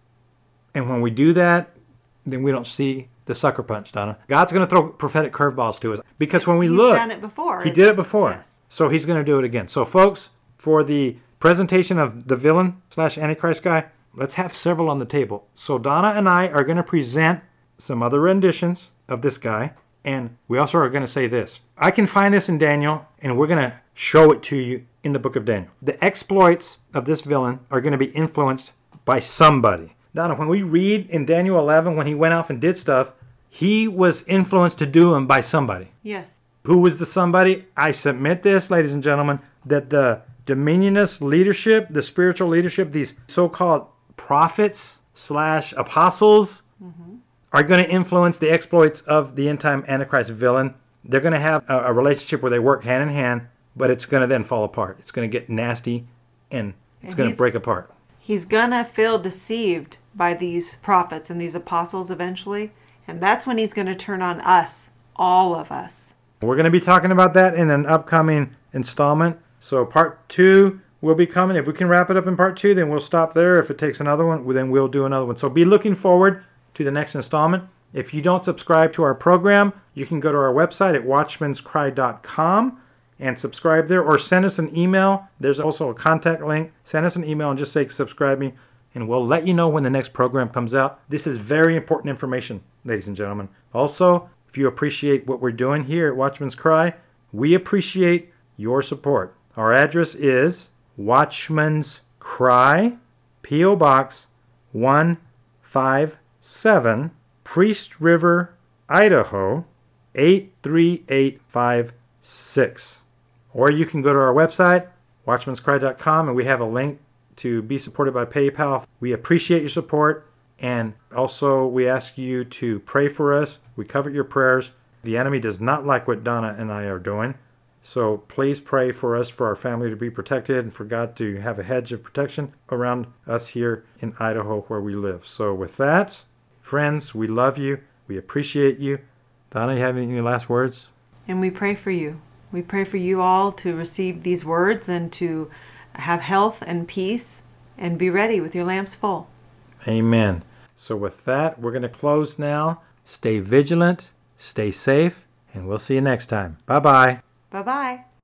And when we do that, then we don't see the sucker punch, Donna. God's going to throw prophetic curveballs to us. Because when we he's look... He's done it before. He it's, did it before. Yes. So he's going to do it again. So folks, for the presentation of the villain slash Antichrist guy, let's have several on the table. So Donna and I are going to present some other renditions of this guy. And we also are going to say this. I can find this in Daniel, and we're going to show it to you in the book of Daniel. The exploits of this villain are going to be influenced by somebody. Donna, when we read in Daniel eleven, when he went off and did stuff, he was influenced to do them by somebody. Yes. Who was the somebody? I submit this, ladies and gentlemen, that the dominionist leadership, the spiritual leadership, these so-called prophets slash apostles, mm-hmm. are going to influence the exploits of the end-time Antichrist villain. They're going to have a, a relationship where they work hand in hand, but it's going to then fall apart. It's going to get nasty, and it's and going to break apart. He's going to feel deceived by these prophets and these apostles eventually, and that's when he's going to turn on us, all of us. We're going to be talking about that in an upcoming installment. So part two will be coming. If we can wrap it up in part two, then we'll stop there. If it takes another one, then we'll do another one. So be looking forward to the next installment. If you don't subscribe to our program, you can go to our website at watchmans cry dot com and subscribe there, or send us an email. There's also a contact link. Send us an email and just say subscribe me, and we'll let you know when the next program comes out. This is very important information, ladies and gentlemen. Also, if you appreciate what we're doing here at Watchman's Cry, we appreciate your support. Our address is Watchman's Cry, P O Box one five seven, Priest River, Idaho eight three eight five six. Or you can go to our website, watchmans cry dot com, and we have a link to be supported by PayPal. We appreciate your support, and also we ask you to pray for us. We covet your prayers. The enemy does not like what Donna and I are doing, so please pray for us, for our family to be protected, and for God to have a hedge of protection around us here in Idaho where we live. So with that, friends, we love you. We appreciate you. Donna, you have any last words? And we pray for you. We pray for you all to receive these words and to have health and peace and be ready with your lamps full. Amen. So with that, we're going to close now. Stay vigilant, stay safe, and we'll see you next time. Bye-bye. Bye-bye.